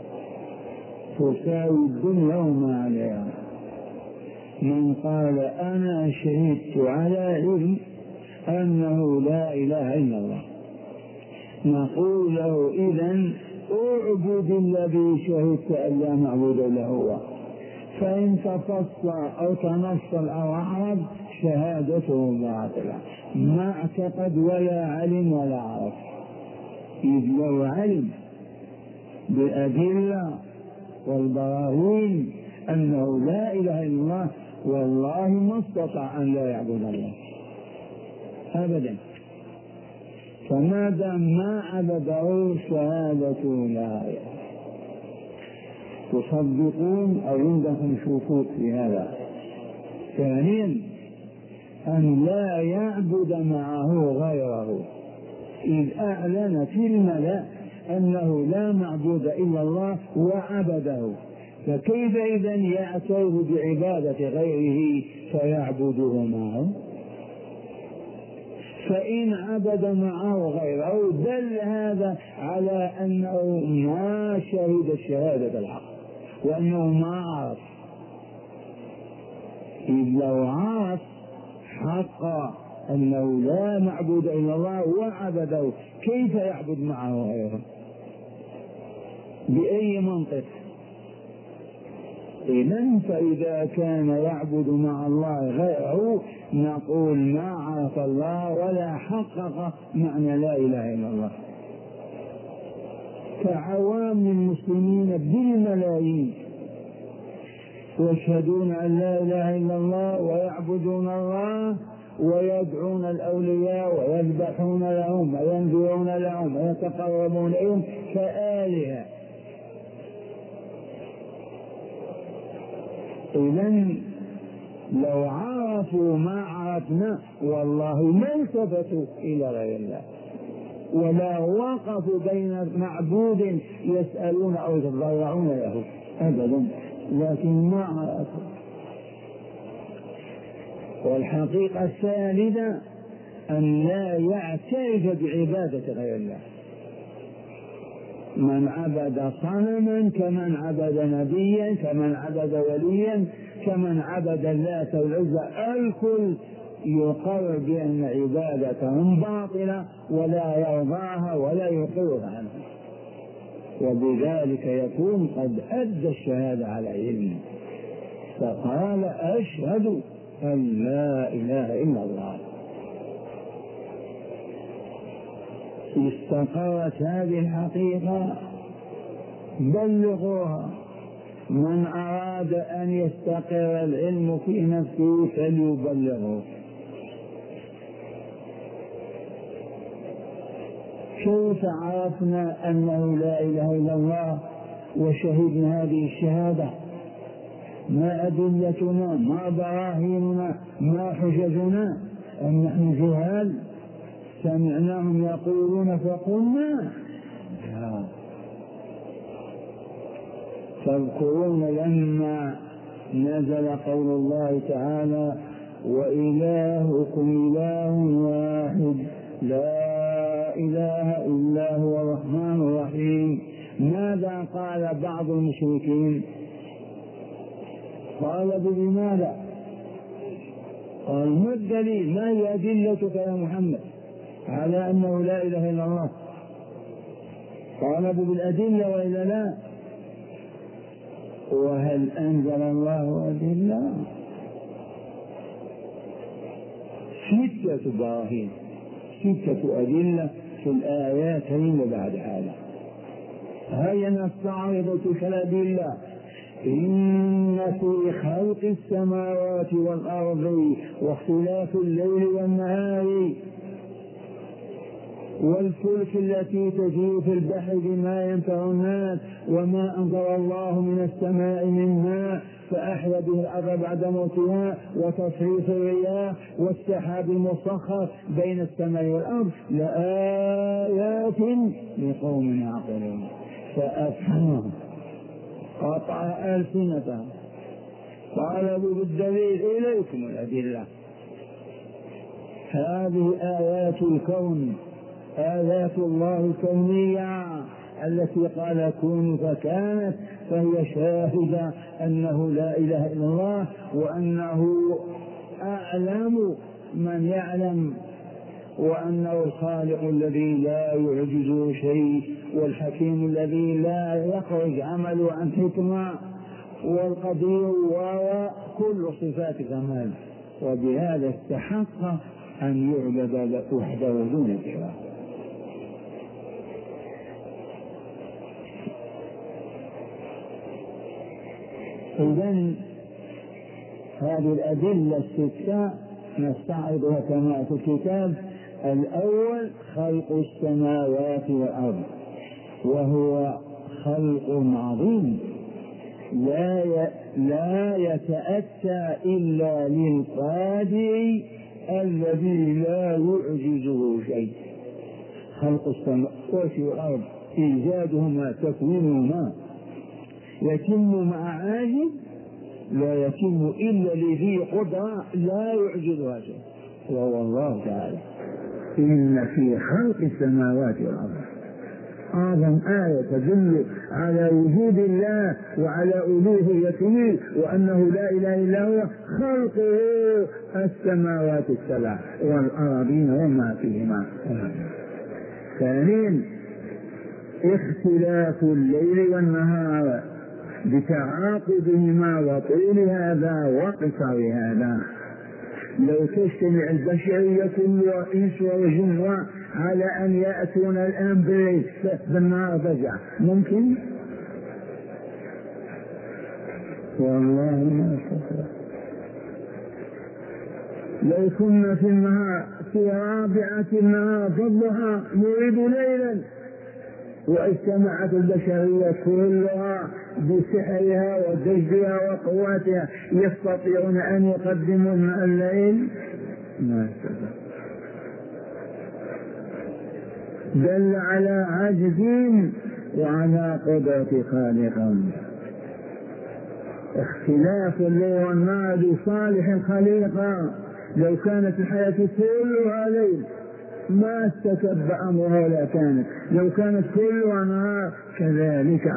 Speaker 1: تساوي الدنيا وما عليها. من قال أنا شهدت على علم أنه لا إله إلا الله، نقول له إذن اعبد الذي شهدت أن لا معبود إلا هو. فإن تفصل أو تنصل أو أعرض شهادته باطلة، ما اعتقد ولا علم ولا عرف. إذ لو علم بالأدلة والبراهين أنه لا إله إلا الله والله ما استطاع أن لا يعبد الله أبدا. فما دام ما عبده شهادته لا إله. تصدقون أو عندكم شكوك في هذا؟ ثانيا أن لا يعبد معه غيره، إذ أعلن في الملأ أنه لا معبود إلا الله وعبده، فكيف إذا يعترف بعبادة غيره فيعبده معه؟ فإن عبد معه غيره دل هذا على أنه ما شهد الشهادة الحق وأنه ما عرف. إذ لو عرف حق أنه لا معبود إلا الله وعبده كيف يعبد معه غيره؟ بأي منطق؟ إذن فإذا كان يعبد مع الله غيره نقول ما عرف الله ولا حقق معنى لا إله إلا الله. كعوام المسلمين بالملايين يشهدون أن لا إله إلا الله ويعبدون الله ويدعون الأولياء ويذبحون لهم وينذرون لهم ويتقربون إليهم كآلهة. إذن لو عرفوا ما عرفنا والله ما التفتوا إلى غير الله ولا وقفوا بين معبود يسألون أو يتضرعون له أبدا، لكن ما عرفوا. والحقيقة الثالثة أن لا يعترف بعبادة غير الله. من عبد صنما كمن عبد نبيا كمن عبد وليا كمن عبد اللات والعزى الكل يقر بأن عبادتهم باطلة ولا يرضاها ولا يقرها عنها، وبذلك يكون قد أدى الشهادة على علم فقال أشهد أن لا إله إلا الله. استقرت هذه الحقيقة بلغوها. من أراد أن يستقر العلم في نفسه فليبلغه. كيف عرفنا أنه لا إله إلا الله وشهدنا هذه الشهادة؟ ما أدلتنا؟ ما براهيننا؟ ما حججنا؟ أم نحن جهال سمعناهم يقولون فقلنا؟ تذكرون لما نزل قول الله تعالى وإلهكم إله واحد لا إله إلا هو الرحمن الرحيم، ماذا قال بعض المشركين؟ قال بماذا؟ قال ما الدليل؟ ما هي أدلتك يا محمد على أنه لا إله إلا الله؟ طالبوا بالأدلة وإلا لا؟ وهل أنزل الله أدلة؟ ستة براهين، ستة أدلة في الآياتين بعد هذا. هيا نستعرض تلك الأدلة. إن في خلق السماوات والأرض واختلاف الليل والنهار والفلك التي تجري في البحر بما ينفع الناس وما أنزل الله من السماء من ماء فأحيا به الأرض بعد موتها وتصريف الرياح والسحاب المسخر بين السماء والأرض لآيات لقوم يعقلون. فأفهمهم قطع ألسنتهم طالبوا بالدليل إليكم الأدلة. هذه آيات الكون، آيات الله الكونية التي قال كونوا فكانت، فهي شاهدة أنه لا إله إلا الله وأنه أعلم من يعلم وأنه الخالق الذي لا يعجزه شيء والحكيم الذي لا يخرج عمله عن حكمة والقدير وكل صفات كمال، وبهذا استحق أن يعبد وحده دون سواه. إذن هذه الأدلة الستة نستعرضها كما في الكتاب. الأول خلق السماوات والأرض، وهو خلق عظيم لا لا يتأتى إلا للقادر الذي لا يعجزه شيء. خلق السماوات والأرض إيجادهما تكوينهما يتم مع عاجز لا يتم إلا لذي قدرة لا يعجزها شيء وهو الله تعالى. إن في خلق السماوات والأرض أعظم آية تدل على وجود الله وعلى ألوهيته وأنه لا إله إلا هو خلقه السماوات السبع والأراضين وما فيهما. ثانيا اختلاف الليل والنهار بتعاقبهما وطول هذا وقصر هذا. لو تجتمع البشرية كلها إنس وجن على أن يأتون الآن بالنهار فجأة ممكن؟ والله ما استطيع. لو كنا في النهار في رابعة النهار ضدها نريد ليلا واجتمعت البشرية كلها بسحرها ودجها وقواتها يستطيعون أن يقدموا الليل؟ ما استطيع. دل على عجز وعلى قدرة خالقهم. اختلاف الليل والنهار لصالح الخليقة. لو كانت الحياة كلها ليل ما استتب أمرها ولا كانت، لو كانت كلها نهار كذلك.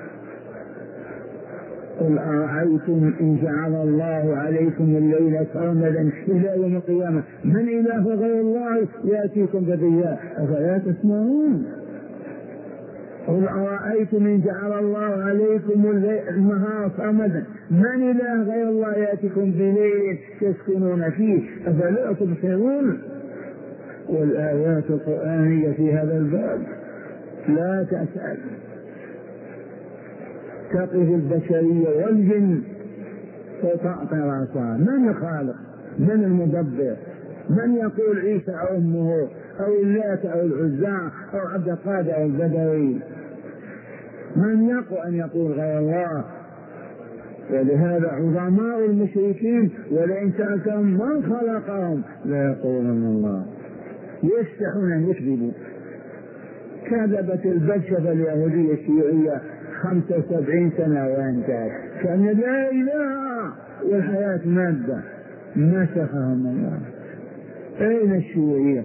Speaker 1: قل أرأيتم إن جعل الله عليكم الليل سرمدا إلى يوم القيامة من إله غير الله يأتيكم بضياء أفلا تسمعون؟ قل أرأيتم إن جعل الله عليكم النهار سرمدا من إله غير الله يأتيكم بليل تسكنون فيه أفلا تبصرون؟ والآيات القرآنية في هذا الباب لا تسأل. تقف البشرية والجن وتعطي راسها. من الخالق؟ من المدبر؟ من يقول عيسى أو أمه أو اللات أو العزى أو عبد القادر أو البدوي؟ من يقوى أن يقول غير الله؟ ولهذا عظماء المشركين ولئن سألتهم من خلقهم لا يقولون الله. يستحون أن يكذبوا. كذبت الفلسفة اليهودية الشيوعية خمسة وسبعين سنة وانتهت كان لا إله والحياة مادة مسخهم الله. أين الشيوعية؟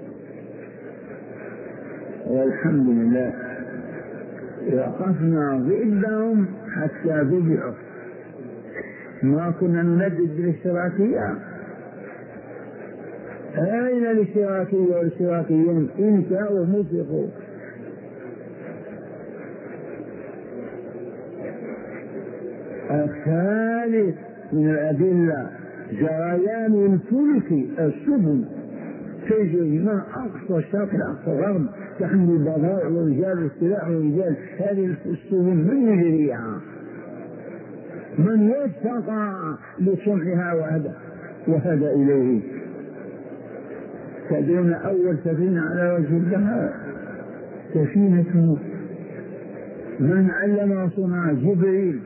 Speaker 1: والحمد لله وقفنا ضدهم حتى ذبحوا. ما كنا نندد بالاشتراكية. أين الاشتراكية والاشتراكيون؟ انت ومسخوا. الثالث من الأدلة جريان الفلك السفن تجري ما أقصى الشرق الأقصى الغرب تحمل البضائع ورجال السلاح ورجال هذه السفن من يجريها؟ من يستطاع لصنعها وهذا وهذا إليه؟ تدرون أول سفينة على وجه البحر سفينة من علم صنع جبريل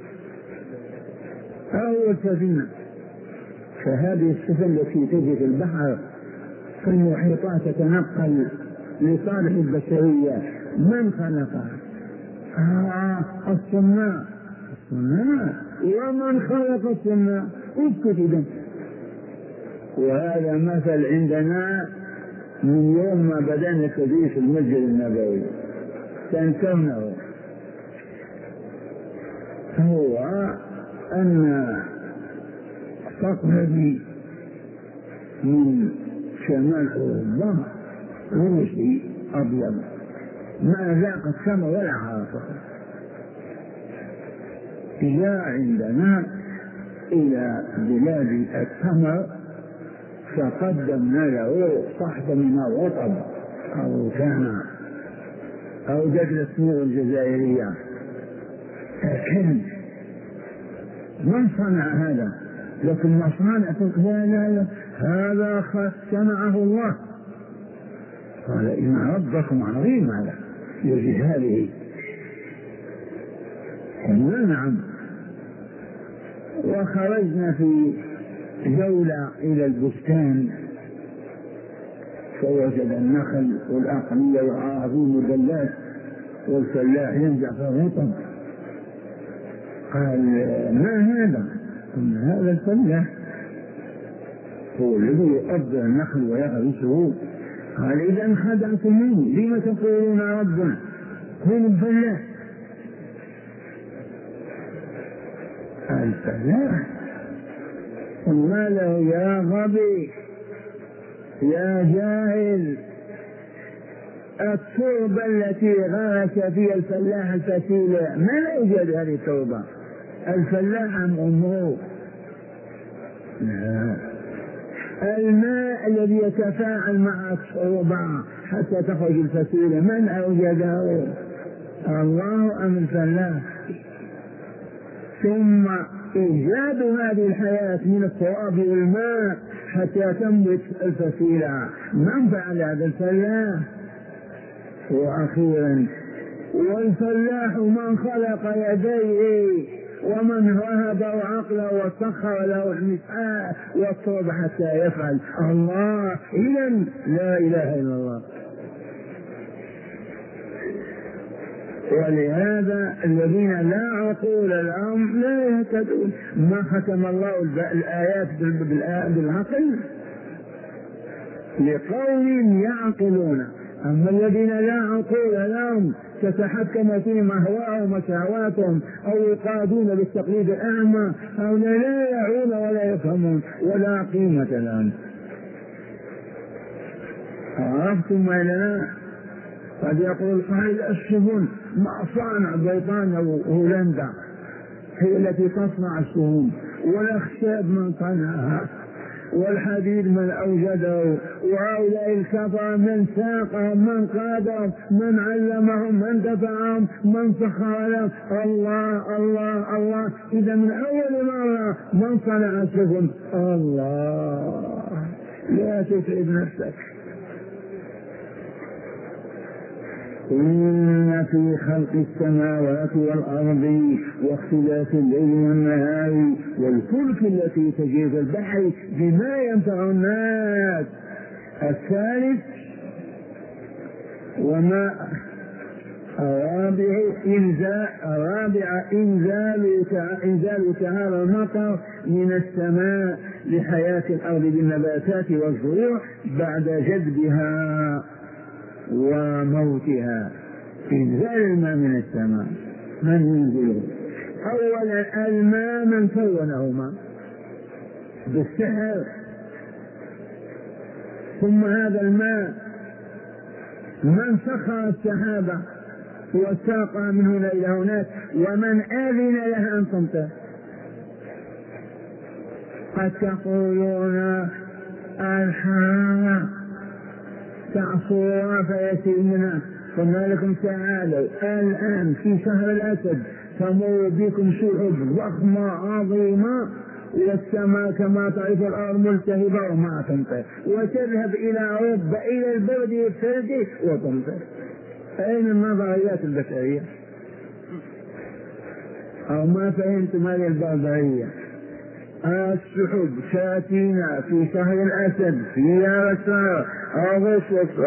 Speaker 1: أول سفينة. فهذه السفن التي تجري في البحر في المحيطات تتنقل لصالح البشرية من خلقها؟ آه الصناع. الصناع. ومن خلق الصناع؟ اسكت إذن. وهذا مثل عندنا من يوم ما بدأنا التدريس في المسجد النبوي تنكرنه. هو أن صقلبي من شمال أوروبا روسي أبيض ما ذاق السماء ولا عرفه جاء عندنا إلى بلاد التمر فقدمنا له صحبة من الرطب أو كان أو جدل السمور الجزائرية. لكن من صنع هذا؟ لكن مصانع لا لا لا هذا صنعه الله. قال إن ربكم عظيم على بجهاله. قلنا نعم. وخرجنا في جولة إلى البستان فوجد النخل والأقلية والعظيم والدلات والفلاح ينزع في الرطب قال ما هذا؟ هذا الفلاح هو الذي يؤبر النخل ويغرسه. قال إذا خدعتموني، لم تقولون ربنا كن الفلاح؟ الفلاح وما له يا غبي يا جاهل، التربة التي غرس فيها الفلاح الفسيلة ما لا يوجد هذه التربة، الفلاح عن أمه. لا. الماء الذي يتفاعل مع التربة حتى تخرج الفسيلة من أوجده؟ الله أم الفلاح؟ ثم إيجاد هذه الحياة من التراب والماء حتى تنبت الفسيلة من فعل هذا؟ الفلاح. وأخيرا والفلاح من خلق يديه ومن وهب عقله وسخر له المسعى والتراب حتى يفعل الله. إذا لا إله إلا الله. ولهذا الذين لا عقول لهم لا يهتدون. ما ختم الله الآيات بالعقل لقوم يعقلون، أما الذين لا عقول لهم تتحكم فيهم أهواءهم وشهواتهم أو يقادون بالتقليد الأعمى أو لا يعون ولا يفهمون ولا قيمة لهم. عرفتم ولا؟ قد يقول قائل السفن مصانع بريطانيا وهولندا هي التي تصنع السفن، والأخشاب من صنعها والحديد من أوجده، وهؤلاء الكفر من ساقهم من قادهم من علمهم من دفعهم من سخر لهم. الله الله الله. إذا من أول مرة من صنع السفن؟ الله. لا تتعب نفسك. إن في خلق السماوات والأرض واختلاف الليل والنهار والفلك التي تجري في البحر بما ينفع الناس. الثالث وما الرابع إنزال الرابع إنزال إنزال تعالى المطر من السماء لحياة الأرض بالنباتات والزروع بعد جذبها وموتها. إنزال الماء من السماء من ينزله؟ أولا الماء من كونهما بالسحر، ثم هذا الماء من سخر السحابة وساقها من هنا إلى هناك ومن أذن لها أن تمطر. قد تقولون الحرارة تعصوها فيسير منها، قلنا لكم تعالوا الآن في شهر الأسد تمر بكم سحب ضخمة عظيمة والسماء كما تعرف الأرض ملتهبة وما تمطر، وتذهب إلى أوروبا إلى البرد والثلج وتمطر. أين النظريات البشرية؟ أو ما فهمتم هذه البربرية؟ السحب تأتينا في شهر الأسد في يناير أغسطس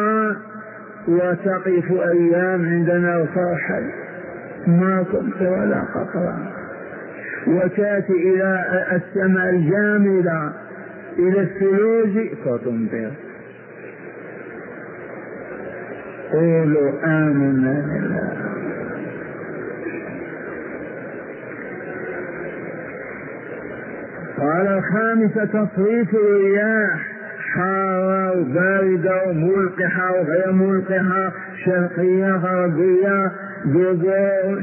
Speaker 1: وتقف أيام عندنا وترحل ما تمطر ولا قطرة، وتأتي إلى السماء الجامدة إلى الثلوج فتمطر. قولوا آمنا بالله. قال الخامسة تصريف الرياح حارة وباردة وملقحة وغير ملقحة، شرقية غربية جذور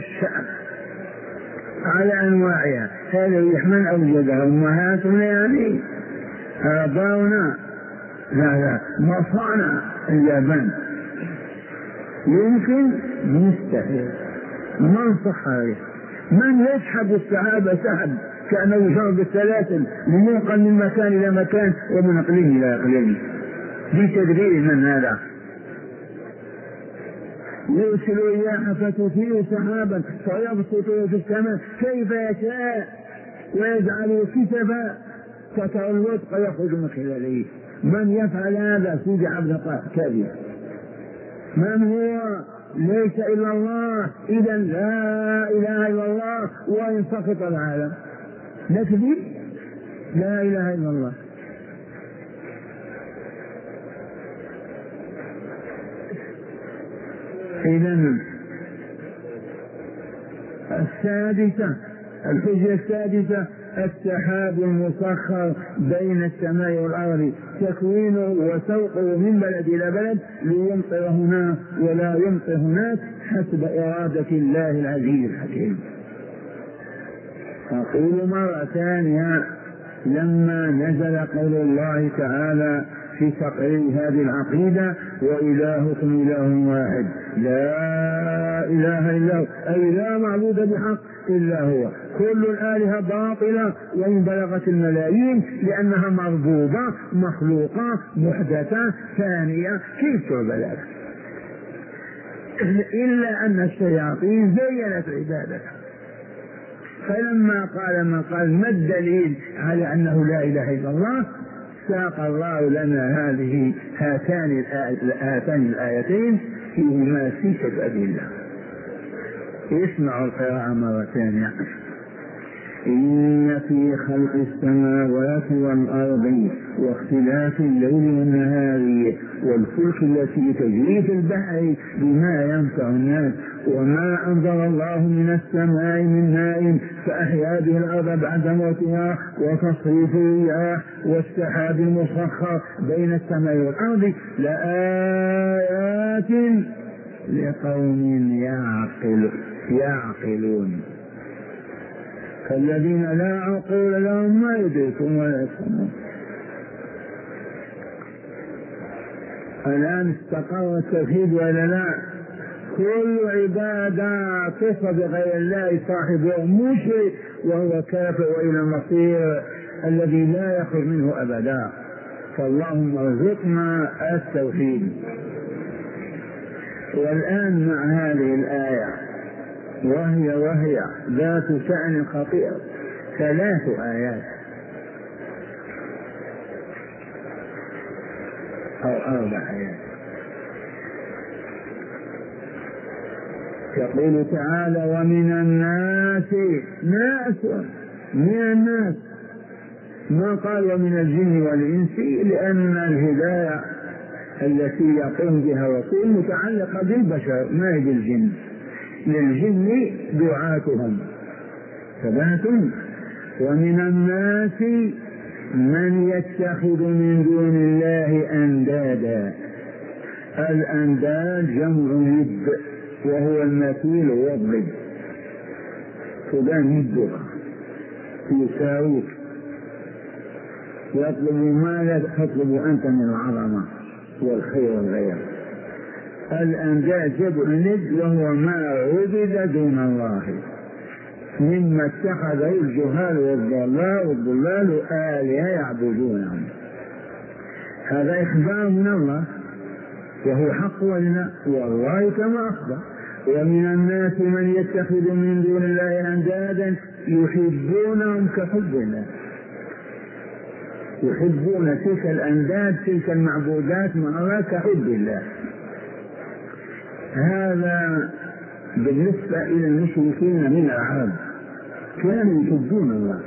Speaker 1: على أنواعها. هذا الريح من أوجدها؟ أمهاتنا يعني آباؤنا؟ لا لا مصانع اليابان. يمكن؟ مستحيل. من سخر؟ من يسحب السحابة سحب كأنه يشرب السلاسل لينقل من مكان إلى مكان ومن إقليم إلى إقليم بتدبير من هذا؟ يرسل الرياح فتثير سحابا فيبسطه في السماء كيف يشاء ويجعله كسفا فترى الودق يخرج من خلاله. من يفعل هذا؟ سيدي عبد القادر كاذب. من هو؟ ليس إلا الله، إذا لا إله إلا الله وإن سقط العالم. نكذب؟ لا إله إلا الله. إذا السادسة، الحجة السادسة السحاب المسخر بين السماء والأرض، تكوينه وسوقه من بلد إلى بلد ليمطر هنا ولا يمطر هناك حسب إرادة الله العزيز الحكيم. أقول مرة ثانية، لما نزل قول الله تعالى في تقرير هذه العقيدة وإلهكم إله واحد لا إله إلا هو، أي لا معبود بحق إلا هو، كل الآلهة باطلة وإن بلغت الملايين لأنها مربوبة مخلوقة محدثة ثانية كيف تعبد، إلا أن الشياطين زينت عبادتها. فلما قال من قال ما الدليل على أنه لا إله إلا الله، ساق الله لنا هذه هاتان هاتان الآيتين فيهما ستة أدلة. اسمعوا القراءة مرة ثانية. إن في خلق السماوات والأرض واختلاف الليل والنهار والفلك التي تجري في البحر بما ينفع الناس وما أنزل الله من السماء من ماء فأحيا به الأرض بعد موتها وتصريف الرياح والسحاب المسخر بين السماء والأرض لآيات لقوم يعقل يعقلون. فالذين لا عقول لهم ما يدركون ولا يفهمون. الآن استقر التوحيد ولا لا؟ كل عبادة تصف بغير الله صاحبه مشرك وهو كافر وإلى المصير الذي لا يخرج منه أبدا. فاللهم ارزقنا التوحيد. والآن مع هذه الآية وهي وهي ذات شأن خطير، ثلاث آيات أو أربع آيات. يقول تعالى ومن الناس ناس، من الناس ما قال ومن الجن والإنس، لأن الهداية التي يقوم بها الرسول متعلقة بالبشر ما هي بالجن. للجن دعاتهم ثبات. ومن الناس من يتخذ من دون الله أندادا. الأنداد جمع ند وهو المثيل والضد، فلان ندك يساويك يطلب ما لا تطلب أنت من العظمة والخير والغير. الأنداد جمع ند وهو ما عبد دون الله مما اتخذه الجهال والضلال والضلال آلهة يعبدونهم. هذا إخبار من الله وهو حق ولنا والله كما أخبر. ومن الناس من يتخذ من دون الله أندادا يحبونهم كحب الله، يحبون تلك الأنداد تلك المعبودات مع الله كحب الله. هذا بالنسبة إلى المشركين من العرب كانوا يحبون الله،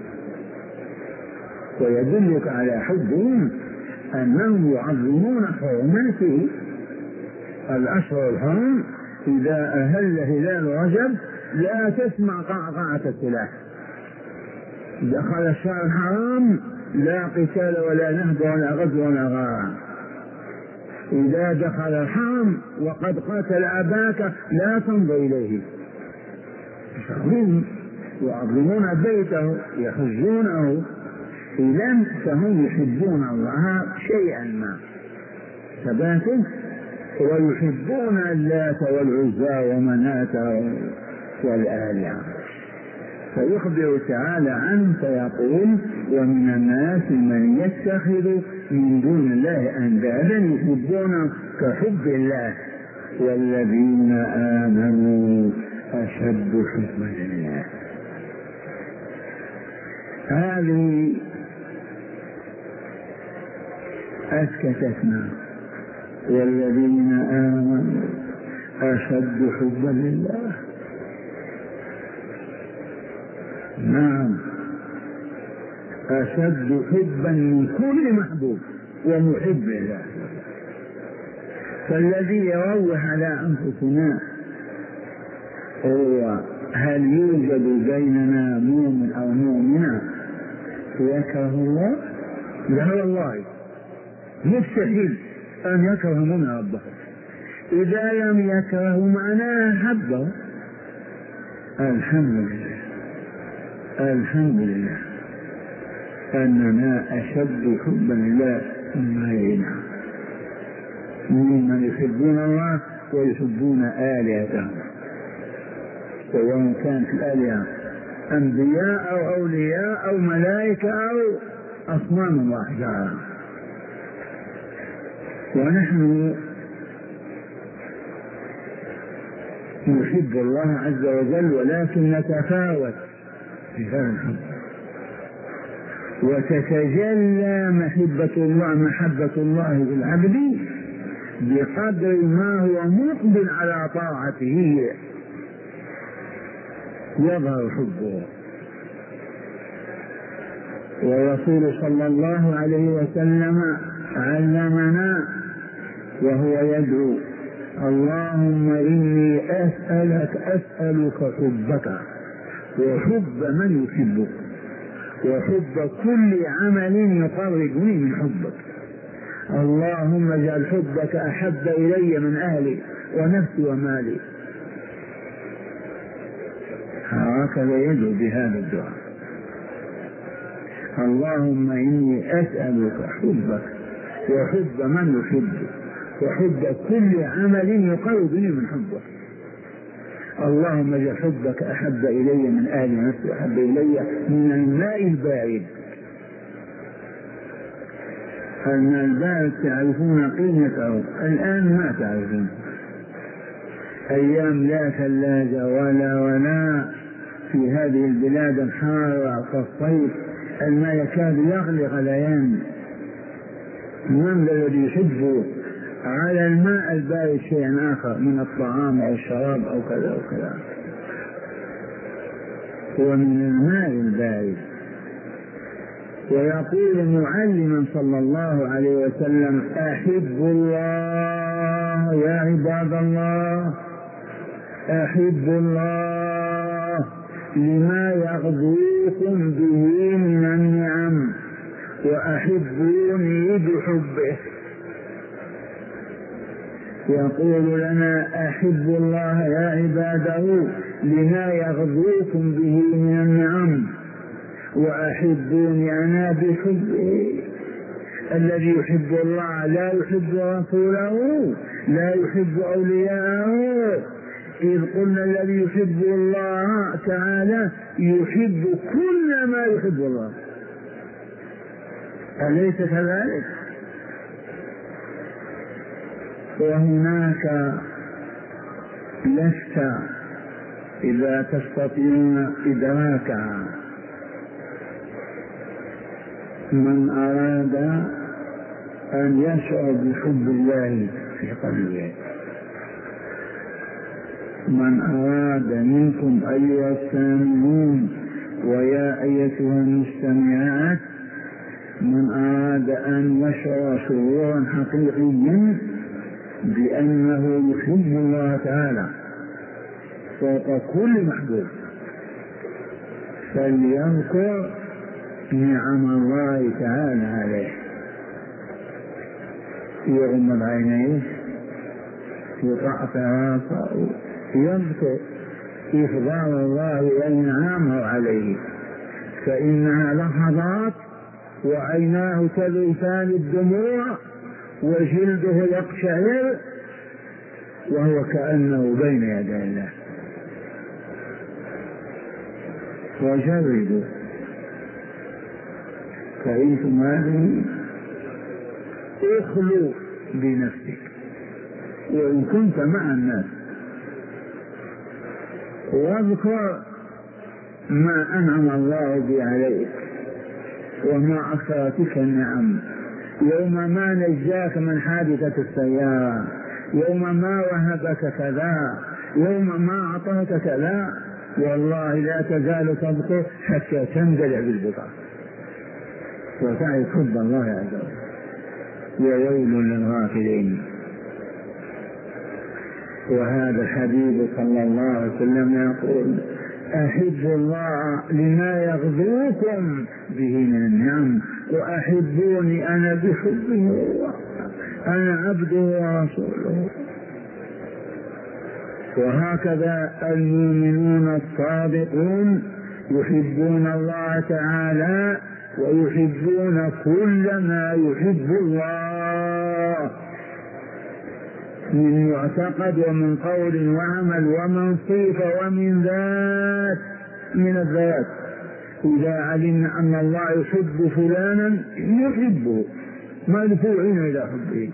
Speaker 1: ويدلك على حبهم أنهم يعظمون حرماته. الأشهر الحرم إذا أهل هلال رجب لا تسمع قعقعة السلاح. دخل الشهر الحرام لا قتال ولا نهب ولا غزو ولا غارة. إذا دخل الحرم وقد قتل أباك لا تنظر إليه. يعظمون بيته يحجونه. إذا فهم يحبون الله شيئا ما ثباته، ويحبون اللات والعزى ومناة والآلهة. فيخبر تعالى عنه فيقول ومن الناس من يتخذ من دون الله أندادا يحبون كحب الله والذين آمنوا أشد حبا لله. هذه أسكتتنا والذين آمنوا أشد حبا لله. نعم، أشد حبا من كل محبوب ومحب لله. فالذي يروح على أنفسنا هو هل يوجد بيننا مؤمن أو مؤمنة يكره الله؟ لا والله، مستحيل أن يكره من ربه. إذا لم يكره معناه حبه. الحمد لله، الحمد لله أننا أشد حبا لله مما غيرنا، ممن يحبون الله ويحبون آلهتهم، سواء كانت الآلهة أنبياء أو أولياء أو ملائكة أو أصنام وأحجار. ونحن نحب الله عز وجل، ولكن نتفاوت في هذا الحب، وتتجلى محبة الله محبة الله بالعبد بقدر ما هو مقبل على طاعته يظهر حبه. والرسول صلى الله عليه وسلم علمنا وهو يدعو: اللهم إني أسألك أسألك حبك وحب من يحبك وحب كل عمل يقربني من حبك. اللهم اجعل حبك أحب إلي من أهلي ونفسي ومالي. هكذا يدعو بهذا الدعاء: اللهم إني أسألك حبك وحب من يحبك وحب كل عمل يقربني من حبك. اللهم اجعل حبك أحب إلي من أهل نفسي وأحب إلي من الماء البارد. الماء البارد تعرفون قيمته، الآن ما تعرفون. أيام لا ثلاجة ولا ولا في هذه البلاد الحارة كالصيف الماء يكاد يغلي غليان. من الذي يحب على الماء البارد شيئا آخر من الطعام أو الشراب أو كذا أو كذا؟ هو من الماء البارد. ويقول معلما صلى الله عليه وسلم: أحب الله يا عباد الله، أحب الله لما يغذوكم به من النعم وأحبوني بحبه. يقول لنا: أحب الله يا عباده لما يغذوكم به من النعم وأحبوني أنا بحبه. الذي يحب الله لا يحب رسوله، لا يحب أولياءه. إذ قلنا الذي يحب الله تعالى يحب كل ما يحب الله، أليس كذلك؟ وهناك لست إذا تستطيعون إدراكها من أراد أن يشعر بحب الله في قلبه، من أراد منكم أيها السامعون ويا أيتها المستمعات، من أراد أن يشعر شعورا حقيقيا بأنه يحب الله تعالى فوق كل محبوب، فليذكر نعم الله تعالى عليه، يغمض عينيه، يطأطئ راسه، يذكر إفضال الله وإنعامه عليه، فإنها لحظات وعيناه تذرفان الدموع وجلده يقشعر وهو كأنه بين يدي الله. وجردوا فإنتم هذه اخلوا بنفسك وإن كنت مع الناس، واذكر ما أنعم الله به عليك وما أكثر تلك النعم. يوم ما نجاك من حادثة السيارة، يوم ما وهبك كذا، يوم ما أعطاك كذا، والله لا تزال تبقى حتى تنزل بالبقاء وتعي حب الله عز وجل. وويل للغافلين. وهذا الحبيب صلى الله عليه وسلم يقول: أحب الله لما يغذوكم به من النعم، وأحبوني أنا بحبه، أنا عبده ورسوله. وهكذا المؤمنون الصادقون يحبون الله تعالى ويحبون كل ما يحب الله من معتقد ومن قول وعمل ومن صفة ومن ذات من الذات. إذا علمنا أن الله يحب فلانا يحبه مدفوعين إلى حبه،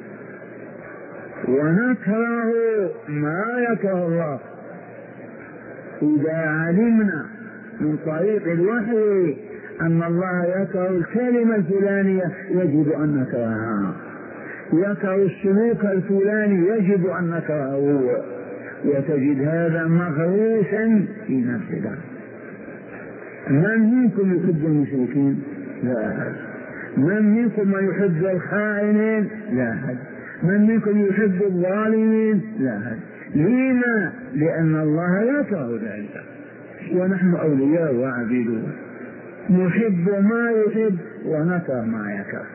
Speaker 1: ونكره ما يكره الله. إذا علمنا من طريق الوحي أن الله يكره الكلمة الفلانية يجب أن نكرهها، يكره السلوك الفلاني يجب أن نكرهه، وتجد هذا مغروسا في نفسك. من منكم يحب المشركين؟ لا أحد. من منكم من يحب الخائنين؟ لا أحد. من منكم يحب الظالمين؟ لا أحد. لما؟ لأن الله يكره ذلك، ونحن أولياء وعبيده، نحب ما يحب ونكره ما يكره.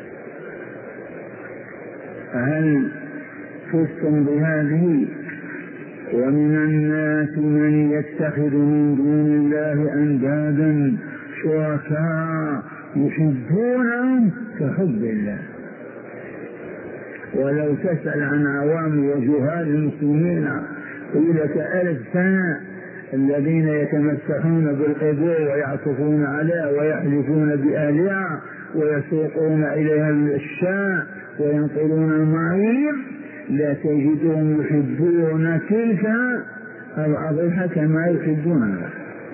Speaker 1: هل فزتم بهذه؟ ومن الناس من يتخذ من دون الله أندادا شركاء يحبونهم كحب الله. ولو تسأل عن عوام وجهال المسلمين طيلة ألف سنة الذين يتمسحون بالقبور ويعطفون عليها ويحلفون بأهلها ويسوقون إليها الشاء وينقلون المعير، لا تجدهم يحبون تلك الأضحى كما يحبونها.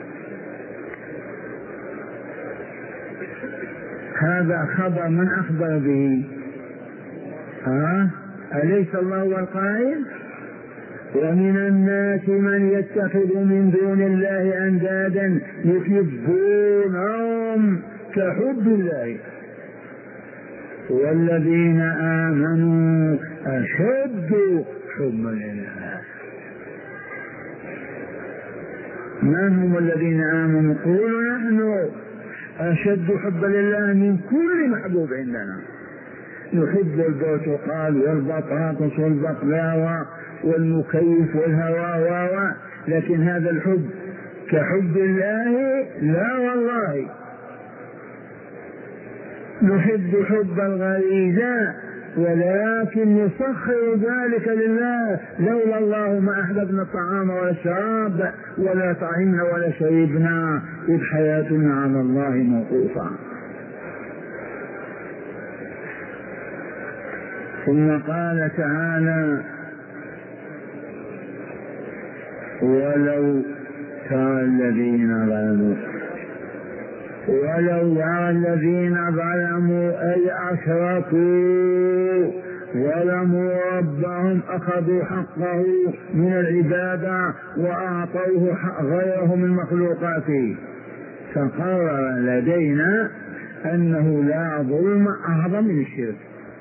Speaker 1: هذا خبر من أخبر به؟ ها؟ أليس الله هو القائل؟ ومن الناس من يتخذ من دون الله أندادا يحبونهم كحب الله والذين آمنوا أشد حبا لله. من هم الذين آمنوا؟ قولوا نحن أشد حبا لله من كل محبوب عندنا. نحب البرتقال والبطاطس والبقلاوة والمكيف والهواء، لكن هذا الحب كحب الله؟ لا والله. نحب حب الغريزة ولكن نسخر ذلك لله. لولا الله ما أحببنا الطعام ولا الشراب ولا طعمنا ولا شربنا، إذ حياتنا على الله موقوفة. ثم قال تعالى: ولو ترى الذين ظلموا ولو يرى الذين ظلموا أي أشركوا ظلموا ربهم أخذوا حقه من العبادة وأعطوه حق غيره من مخلوقاته، فقرر لدينا أنه لا ظلم أعظم من الشرك.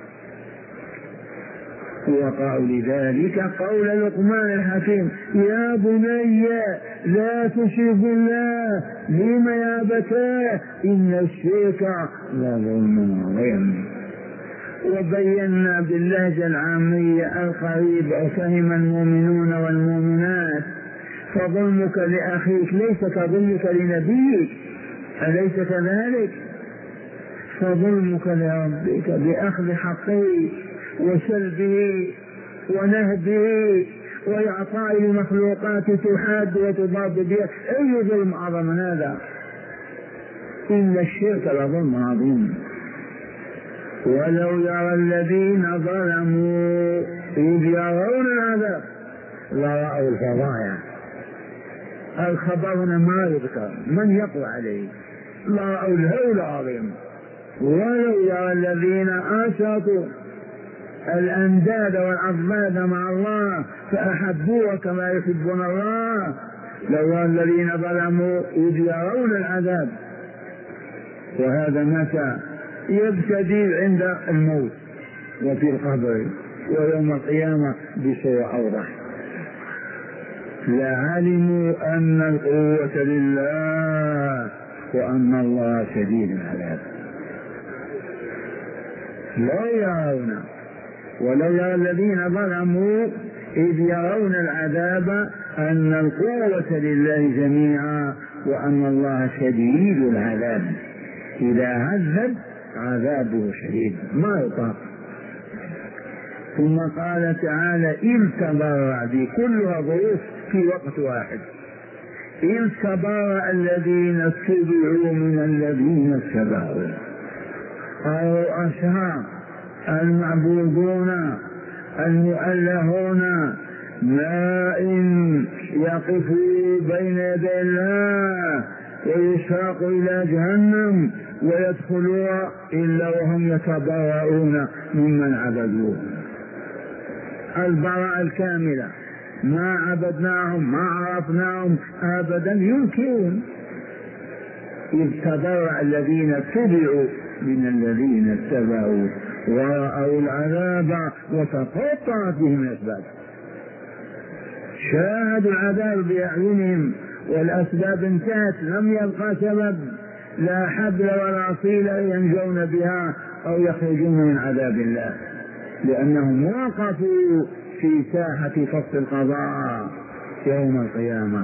Speaker 1: وقال لذلك قول لقمان الحكيم: يا بني لا تشرك بالله، لم يا بتاه إن الشرك لظلم عظيم. وبينا باللهجة العامية القريبة فهم المؤمنون والمؤمنات فظلمك لأخيك ليس كظلمك لنبيك، أليس كذلك؟ فظلمك لربك بأخذ حقه وسلبه ونهبه وإعطاء المخلوقات تحاد وتضاد بها، أي ظلم أعظم من هذا؟ إن الشرك لظلم عظيم. ولو يرى الذين ظلموا إذ يرون العذاب لرأوا الفضايا. الخبر هنا ما يذكر، من يقوى عليه؟ لرأوا الهول العظيم. ولو يرى الذين أشركوا الأنداد والأضداد مع الله فأحبوه كما يحبون الله. لو الذين ظلموا إذ يرون العذاب، وهذا متى يبتدي عند الموت وفي القبر ويوم القيامة بشيء أوضح، لعلموا أن القوة لله وأن الله شديد العذاب. لا يرون، ولو يرى الذين ظلموا إذ يرون العذاب أن القوة لله جميعا وأن الله شديد العذاب. إذا عذب عذابه شديد ما يطاق. ثم قال تعالى إذ تبرأ، دي كلها ظروف في وقت واحد. إذ تبرأ الذين اتبعوا من الذين اتبعوا، الرؤساء المعبودون المؤلهون ما إن يقفوا بين يدي الله ويساقوا إلى جهنم ويدخلوا إلا وهم يتبرؤون ممن عبدوه البراءة الكاملة، ما عبدناهم ما عرفناهم أبدا ينكرون. إذ تبرأ الذين اتبعوا من الذين اتبعوا ورأوا العذاب وتقطعت بهم الأسباب. شاهدوا العذاب بأعينهم والأسباب انتهت، لم يبقى سبب لا حبل ولا صيلة ينجون بها أو يخرجون من عذاب الله، لأنهم وقفوا في ساحة فصل القضاء يوم القيامة.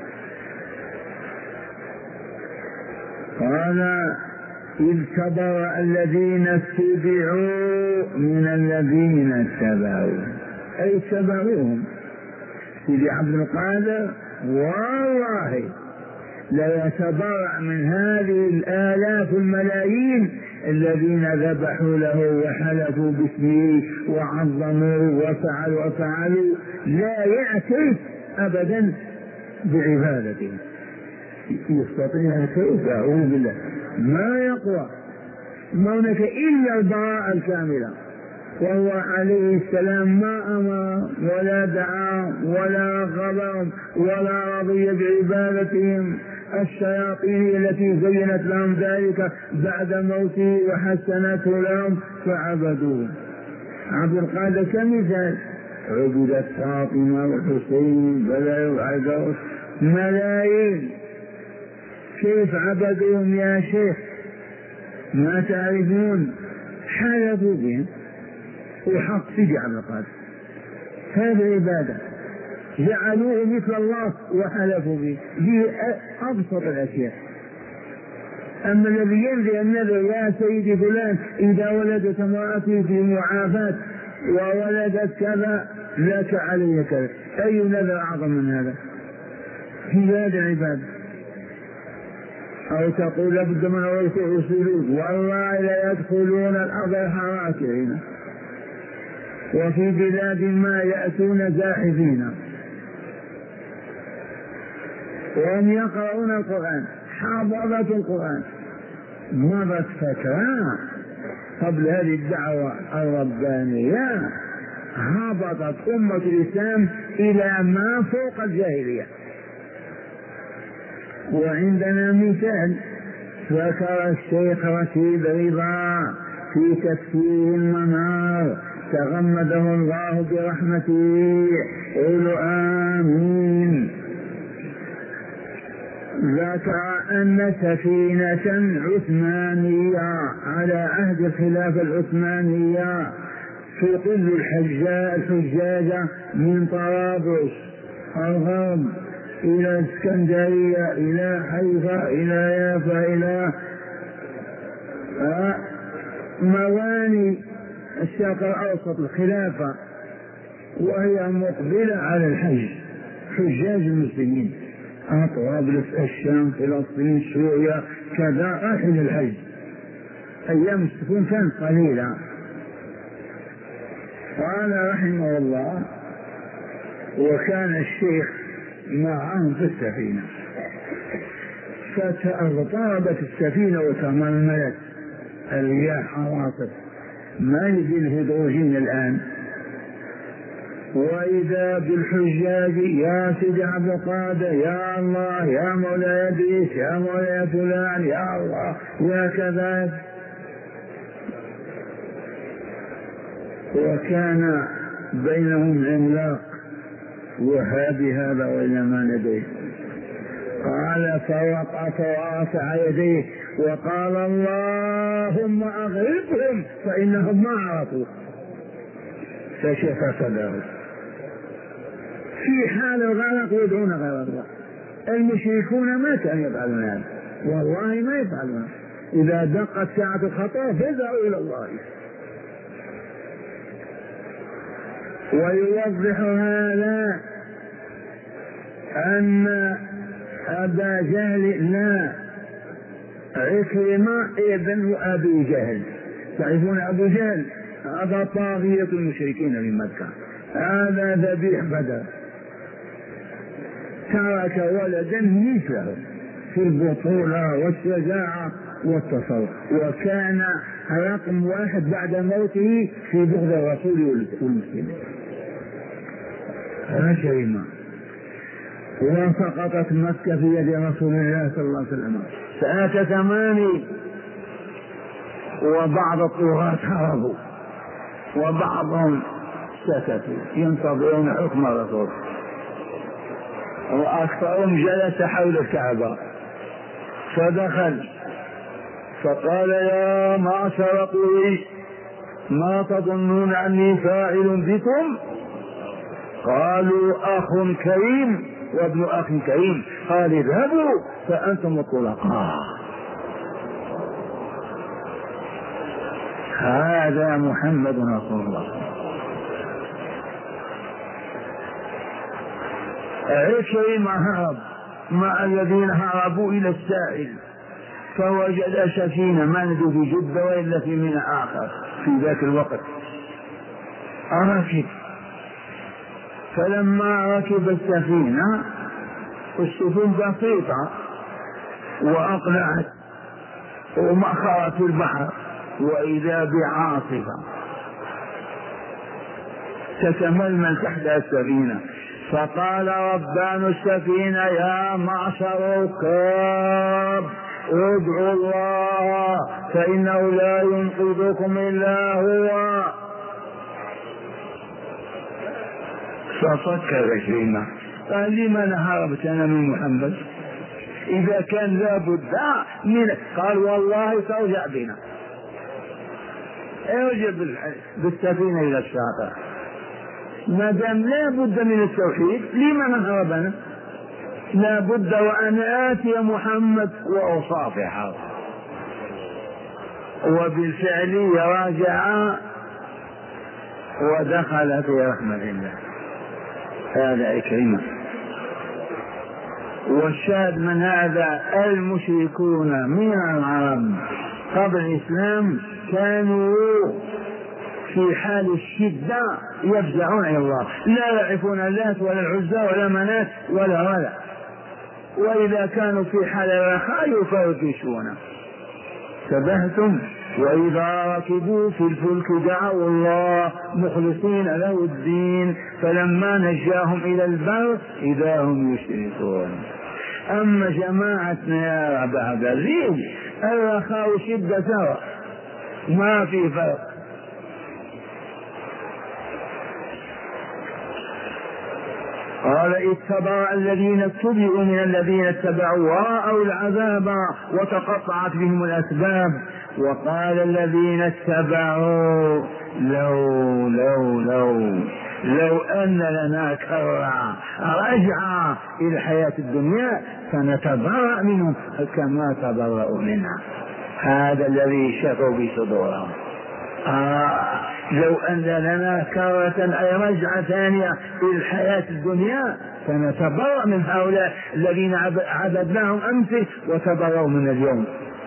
Speaker 1: قال إذ تبرأ الذين اتبعوا من الذين اتبعوا، أي اتبعوهم. سيدي عبد القادر والله لا يتبرأ من هذه الآلاف الملايين الذين ذبحوا له وحلفوا باسمه وعظموه وفعلوا وفعلوا، لا يعترف أبدا بعبادته. يستطيع كيف؟ أعوذ بالله ما يقوى، ما هناك إلا البراءة الكاملة. وهو عليه السلام ما أمر ولا دعا ولا رغبهم ولا رضي بعبادتهم. الشياطين التي زينت لهم ذلك بعد موته وحسنته لهم فعبدوه. عبد القادر كمثال عبدت فاطمة والحسين بلا وعذر ملايين، كيف عبدوهم يا شيخ؟ ما تعرفون؟ حلفوا بهم وحق سيدي عبد القادر، هذه عبادة، جعلوه مثل الله وحلفوا به. دي أبسط الأشياء. أما الذي ينذر النذر يا سيدي فلان إذا ولدت امرأتي في معافاة وولدت كذا لك علي كذا، أي نذر أعظم من هذا؟ في هذا العبادة. أو تقول لابد من الركوع والسجود، والله لا يدخلون الأرض راكعين، وفي بلاد ما يأتون زاحفين وهم يقرؤون القرآن حافظة القرآن. مضت فترة قبل هذه الدعوة الربانية هبطت أمة الإسلام إلى ما فوق الجاهلية. وعندنا مثال ذكر الشيخ رشيد رضا في تفسير المنار تغمده الله برحمته، قولوا آمين. ذكر أن سفينة عثمانية على عهد الخلافة العثمانية تقل الحجاج من طرابلس الغرب إلى اسكندرية إلى حيفا إلى يافا إلى مواني الشرق الأوسط الخلافة، وهي مقبلة على الحج، حجاج المسلمين طرابلس الشام فلسطين سوريا كذا رايحين الحج. أيام السكون كانت قليلة. قال رحمه الله وكان الشيخ معهم في السفينة، فتأرطابت السفينة وتململت الرياح عواصف ما يجي الهيدروجين الآن. وإذا بالحجاج يا سيدي عبد القادر يا الله يا مولاي إدريس يا مولاي فلان يا الله يا كذا. وكان بينهم عملاق وهابي هذا وإلى ما ندري. قال فوقع فرافع يديه وقال اللهم أغرقهم فإنهم ما عرفوا، فشفى صدره. في حال الغرق يدعون غير الله. المشركون ما كانوا يفعلون هذا، والله ما يفعلون. إذا دقت ساعة الخطأ فزعوا إلى الله. ويوضح هذا أن أبا جهل لا عكرمة ابن أبي جهل. تعرفون أبو جهل هذا طاغية المشركين من مكة، هذا ذبيح بدر، ترك ولدا مثله في البطولة والشجاعة والتصرف، وكان رقم واحد بعد موته في بغض الرسول والمسلمين. لا شيء. وسقطت مكة في يد رسول الله صلى الله عليه وسلم سنة ثماني، وبعض الطغاة هربوا وبعضهم سكتوا ينتظرون حكم الرسول، وأكثرهم جلس حول الكعبة. فدخل فقال يا معشر قريش ما تظنون أني فاعل بكم؟ قالوا أخ كريم وابن أخ كريم. قال اذهبوا فأنتم الطلقاء. هذا محمد رسول الله. عكرمة هرب مع الذين هربوا إلى الساحل، فوجد سفينة ما ندري في جدة وإلا في منى آخر في ذاك الوقت. ركب، فلما ركب السفينة السفن بسيطة وأقلعت ومأخرت في البحر، وإذا بعاصفة تتململ تحت السفينة. فقال ربان السفينة يا معشر الكرام ادعوا الله فإنه لا ينقذكم إلا هو. ففكر عكرمة قال لمن هربت أنا من محمد إذا كان لابد من؟ قال والله ترجع بنا، ارجع بالسفينة إلى الشاطئ، ما دام لا بد من التوحيد لمن هربنا؟ لا بد وأن آتي محمد وأصافحه. وبالفعل راجع ودخل في رحمة الله. هذا عكرمة. والشاهد من هذا المشركون من العرب قبل الإسلام كانوا في حال الشدة يفزعون إلى الله، لا يعرفون اللات ولا العزى ولا منات ولا ولا، وإذا كانوا في حال الرخاء يفرقشون. تبهتم. وإذا ركبوا في الفلك دعوا الله مخلصين له الدين فلما نجاهم إلى البر إذا هم يشركون. أما جماعتنا يا بعد ذي الرخاء شدة سواء، ما في فرق. قال اتبع الذين اتبعوا من الذين اتبعوا ورأوا العذاب وتقطعت بهم الأسباب. وقال الذين اتبعوا لو لو لو لو أن لنا كرة رجعة إلى الحياة الدنيا فنتبرأ منهم كما تبرأوا منا. هذا الذي شكوا بصدورهم. آه لو أن لنا كرة أي رجعة ثانية إلى الحياة الدنيا فنتبرأ من هؤلاء الذين عبدناهم أمس وتبرأوا من اليوم.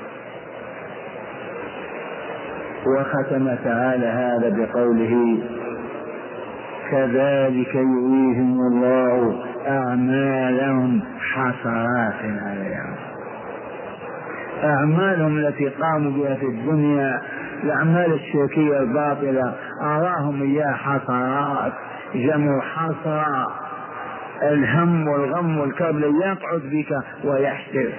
Speaker 1: وختم تعالى هذا بقوله كذلك يريهم الله أعمالهم حسرات عليهم. أعمالهم التي قاموا بها في الدنيا الأعمال الشركية الباطلة أراهم إياه حسرات، جمع حسرة، الهم والغم والكرب يقعد بك ويحسر،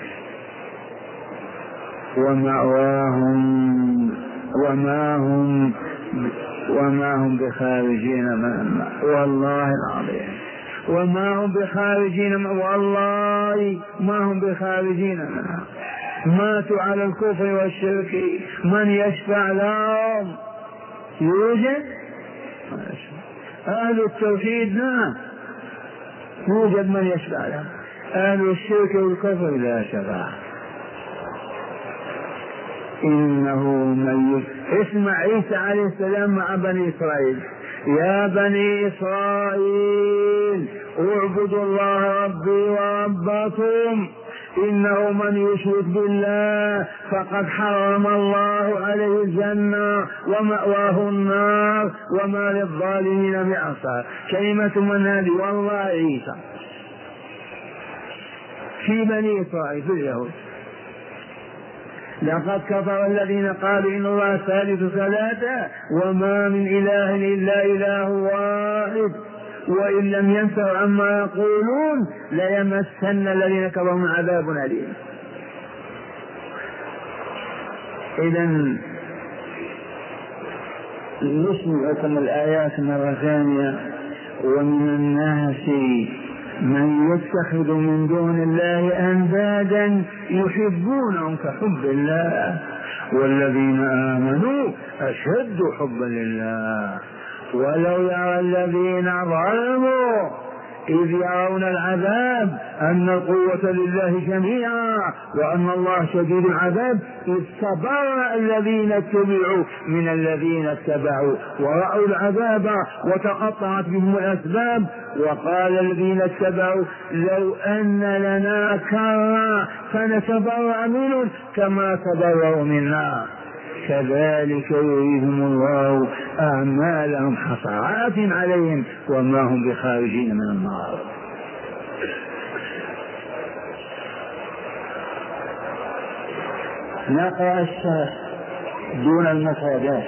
Speaker 1: ومأواهم وما هم وما هم بخارجين من النار، والله العظيم وما هم بخارجين من، والله ما هم بخارجين منها. ماتوا على الكفر والشرك، من يشفع لهم؟ يوجد أهل التوحيد؟ نعم يوجد من يشفع لهم. أهل الشرك والكفر لا شفاعة. إنه من اسمع عيسى عليه السلام مع بني إسرائيل: يا بني إسرائيل اعبدوا الله ربي وربكم، إنه من يشرك بالله فقد حرم الله عليه الجنة ومأواه النار وما للظالمين من أنصار. كلمة من هذه؟ والله عيسى في بني إسرائيل في اليهود: لقد كفر الذين قالوا إن الله ثالث ثلاثة وما من إله إلا إله واحد وإن لم ينتهوا عما يقولون ليمسن الذين كفروا عذاب أليم. إذن نسمعكم الآيات مرة ثانية: ومن الناس من يتخذ من دون الله أندادا يحبونهم كحب الله والذين آمنوا أشد حبا لله ولو يرى الذين ظلموا إذ يرون العذاب أن القوة لله جميعا وأن الله شديد العذاب إذ تبرأ الذين اتبعوا من الذين اتبعوا ورأوا العذاب وتقطعت بهم الأسباب وقال الذين اتبعوا لو أن لنا كرة فنتبرأ منهم كما تبرأوا منا كذلك يريهم الله أعمالهم حسرات عليهم وما هم بخارجين من النار. نقرأ الشرح دون المفردات.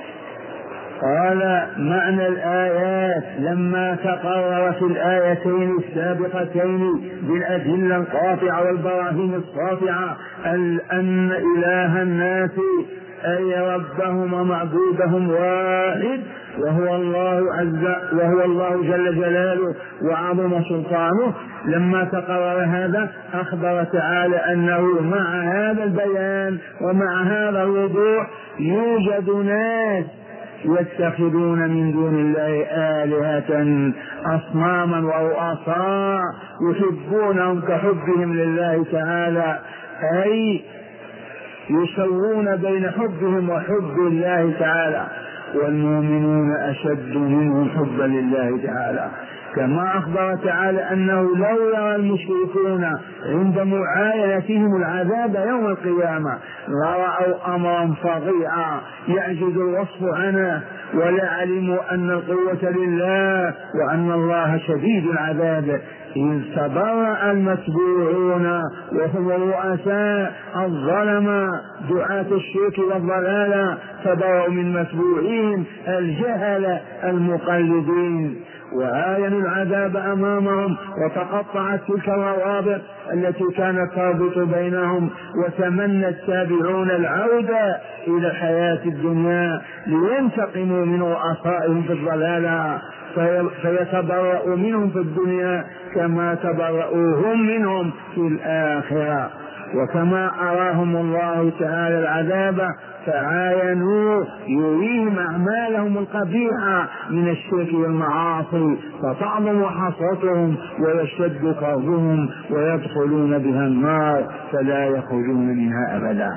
Speaker 1: قال: معنى الآيات لما تقررت الآيتين السابقتين بالأدلة القاطعة والبراهين الساطعة أن إله الناس أي ربهم ومعبودهم واحد وهو الله عز وهو الله جل جلاله وعظم سلطانه، لما تقرر هذا أخبر تعالى أنه مع هذا البيان ومع هذا الوضوح يوجد ناس يتخذون من دون الله آلهة أصناما ورؤساء يحبونهم كحبهم لله تعالى، أي يسوون بين حبهم وحب الله تعالى، والمؤمنون أشد منهم حبا لله تعالى، كما أخبر تعالى أنه لو يرى المشركون عند معاينتهم العذاب يوم القيامة لرأوا أمرا فظيعا يعجز الوصف عنه ولا علموا أن القوة لله وأن الله شديد العذاب، إذ تبرأ المتبوعون وهم الرؤساء الظلمة دعاة الشرك والضلال تبرأوا من متبوعين الجهل المقلدين وآينوا العذاب أمامهم وتقطعت تلك الروابط التي كانت تربط بينهم وتمنى التابعون العودة إلى الحياة الدنيا لينتقموا من رؤسائهم في الضلال فيتبرأوا منهم في الدنيا كما تبرؤوا هم منهم في الآخرة، وكما أراهم الله تعالى العذاب فعاينوا يريهم أعمالهم القبيحة من الشرك والمعاصي فتعظم حسرتهم ويشتد كربهم ويدخلون بها النار فلا يخرجون منها أبدا.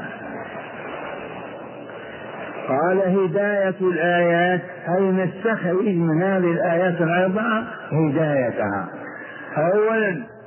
Speaker 1: قال: هداية الآيات أي نستخرج من هذه الآيات الأربعة هدايتها. أولا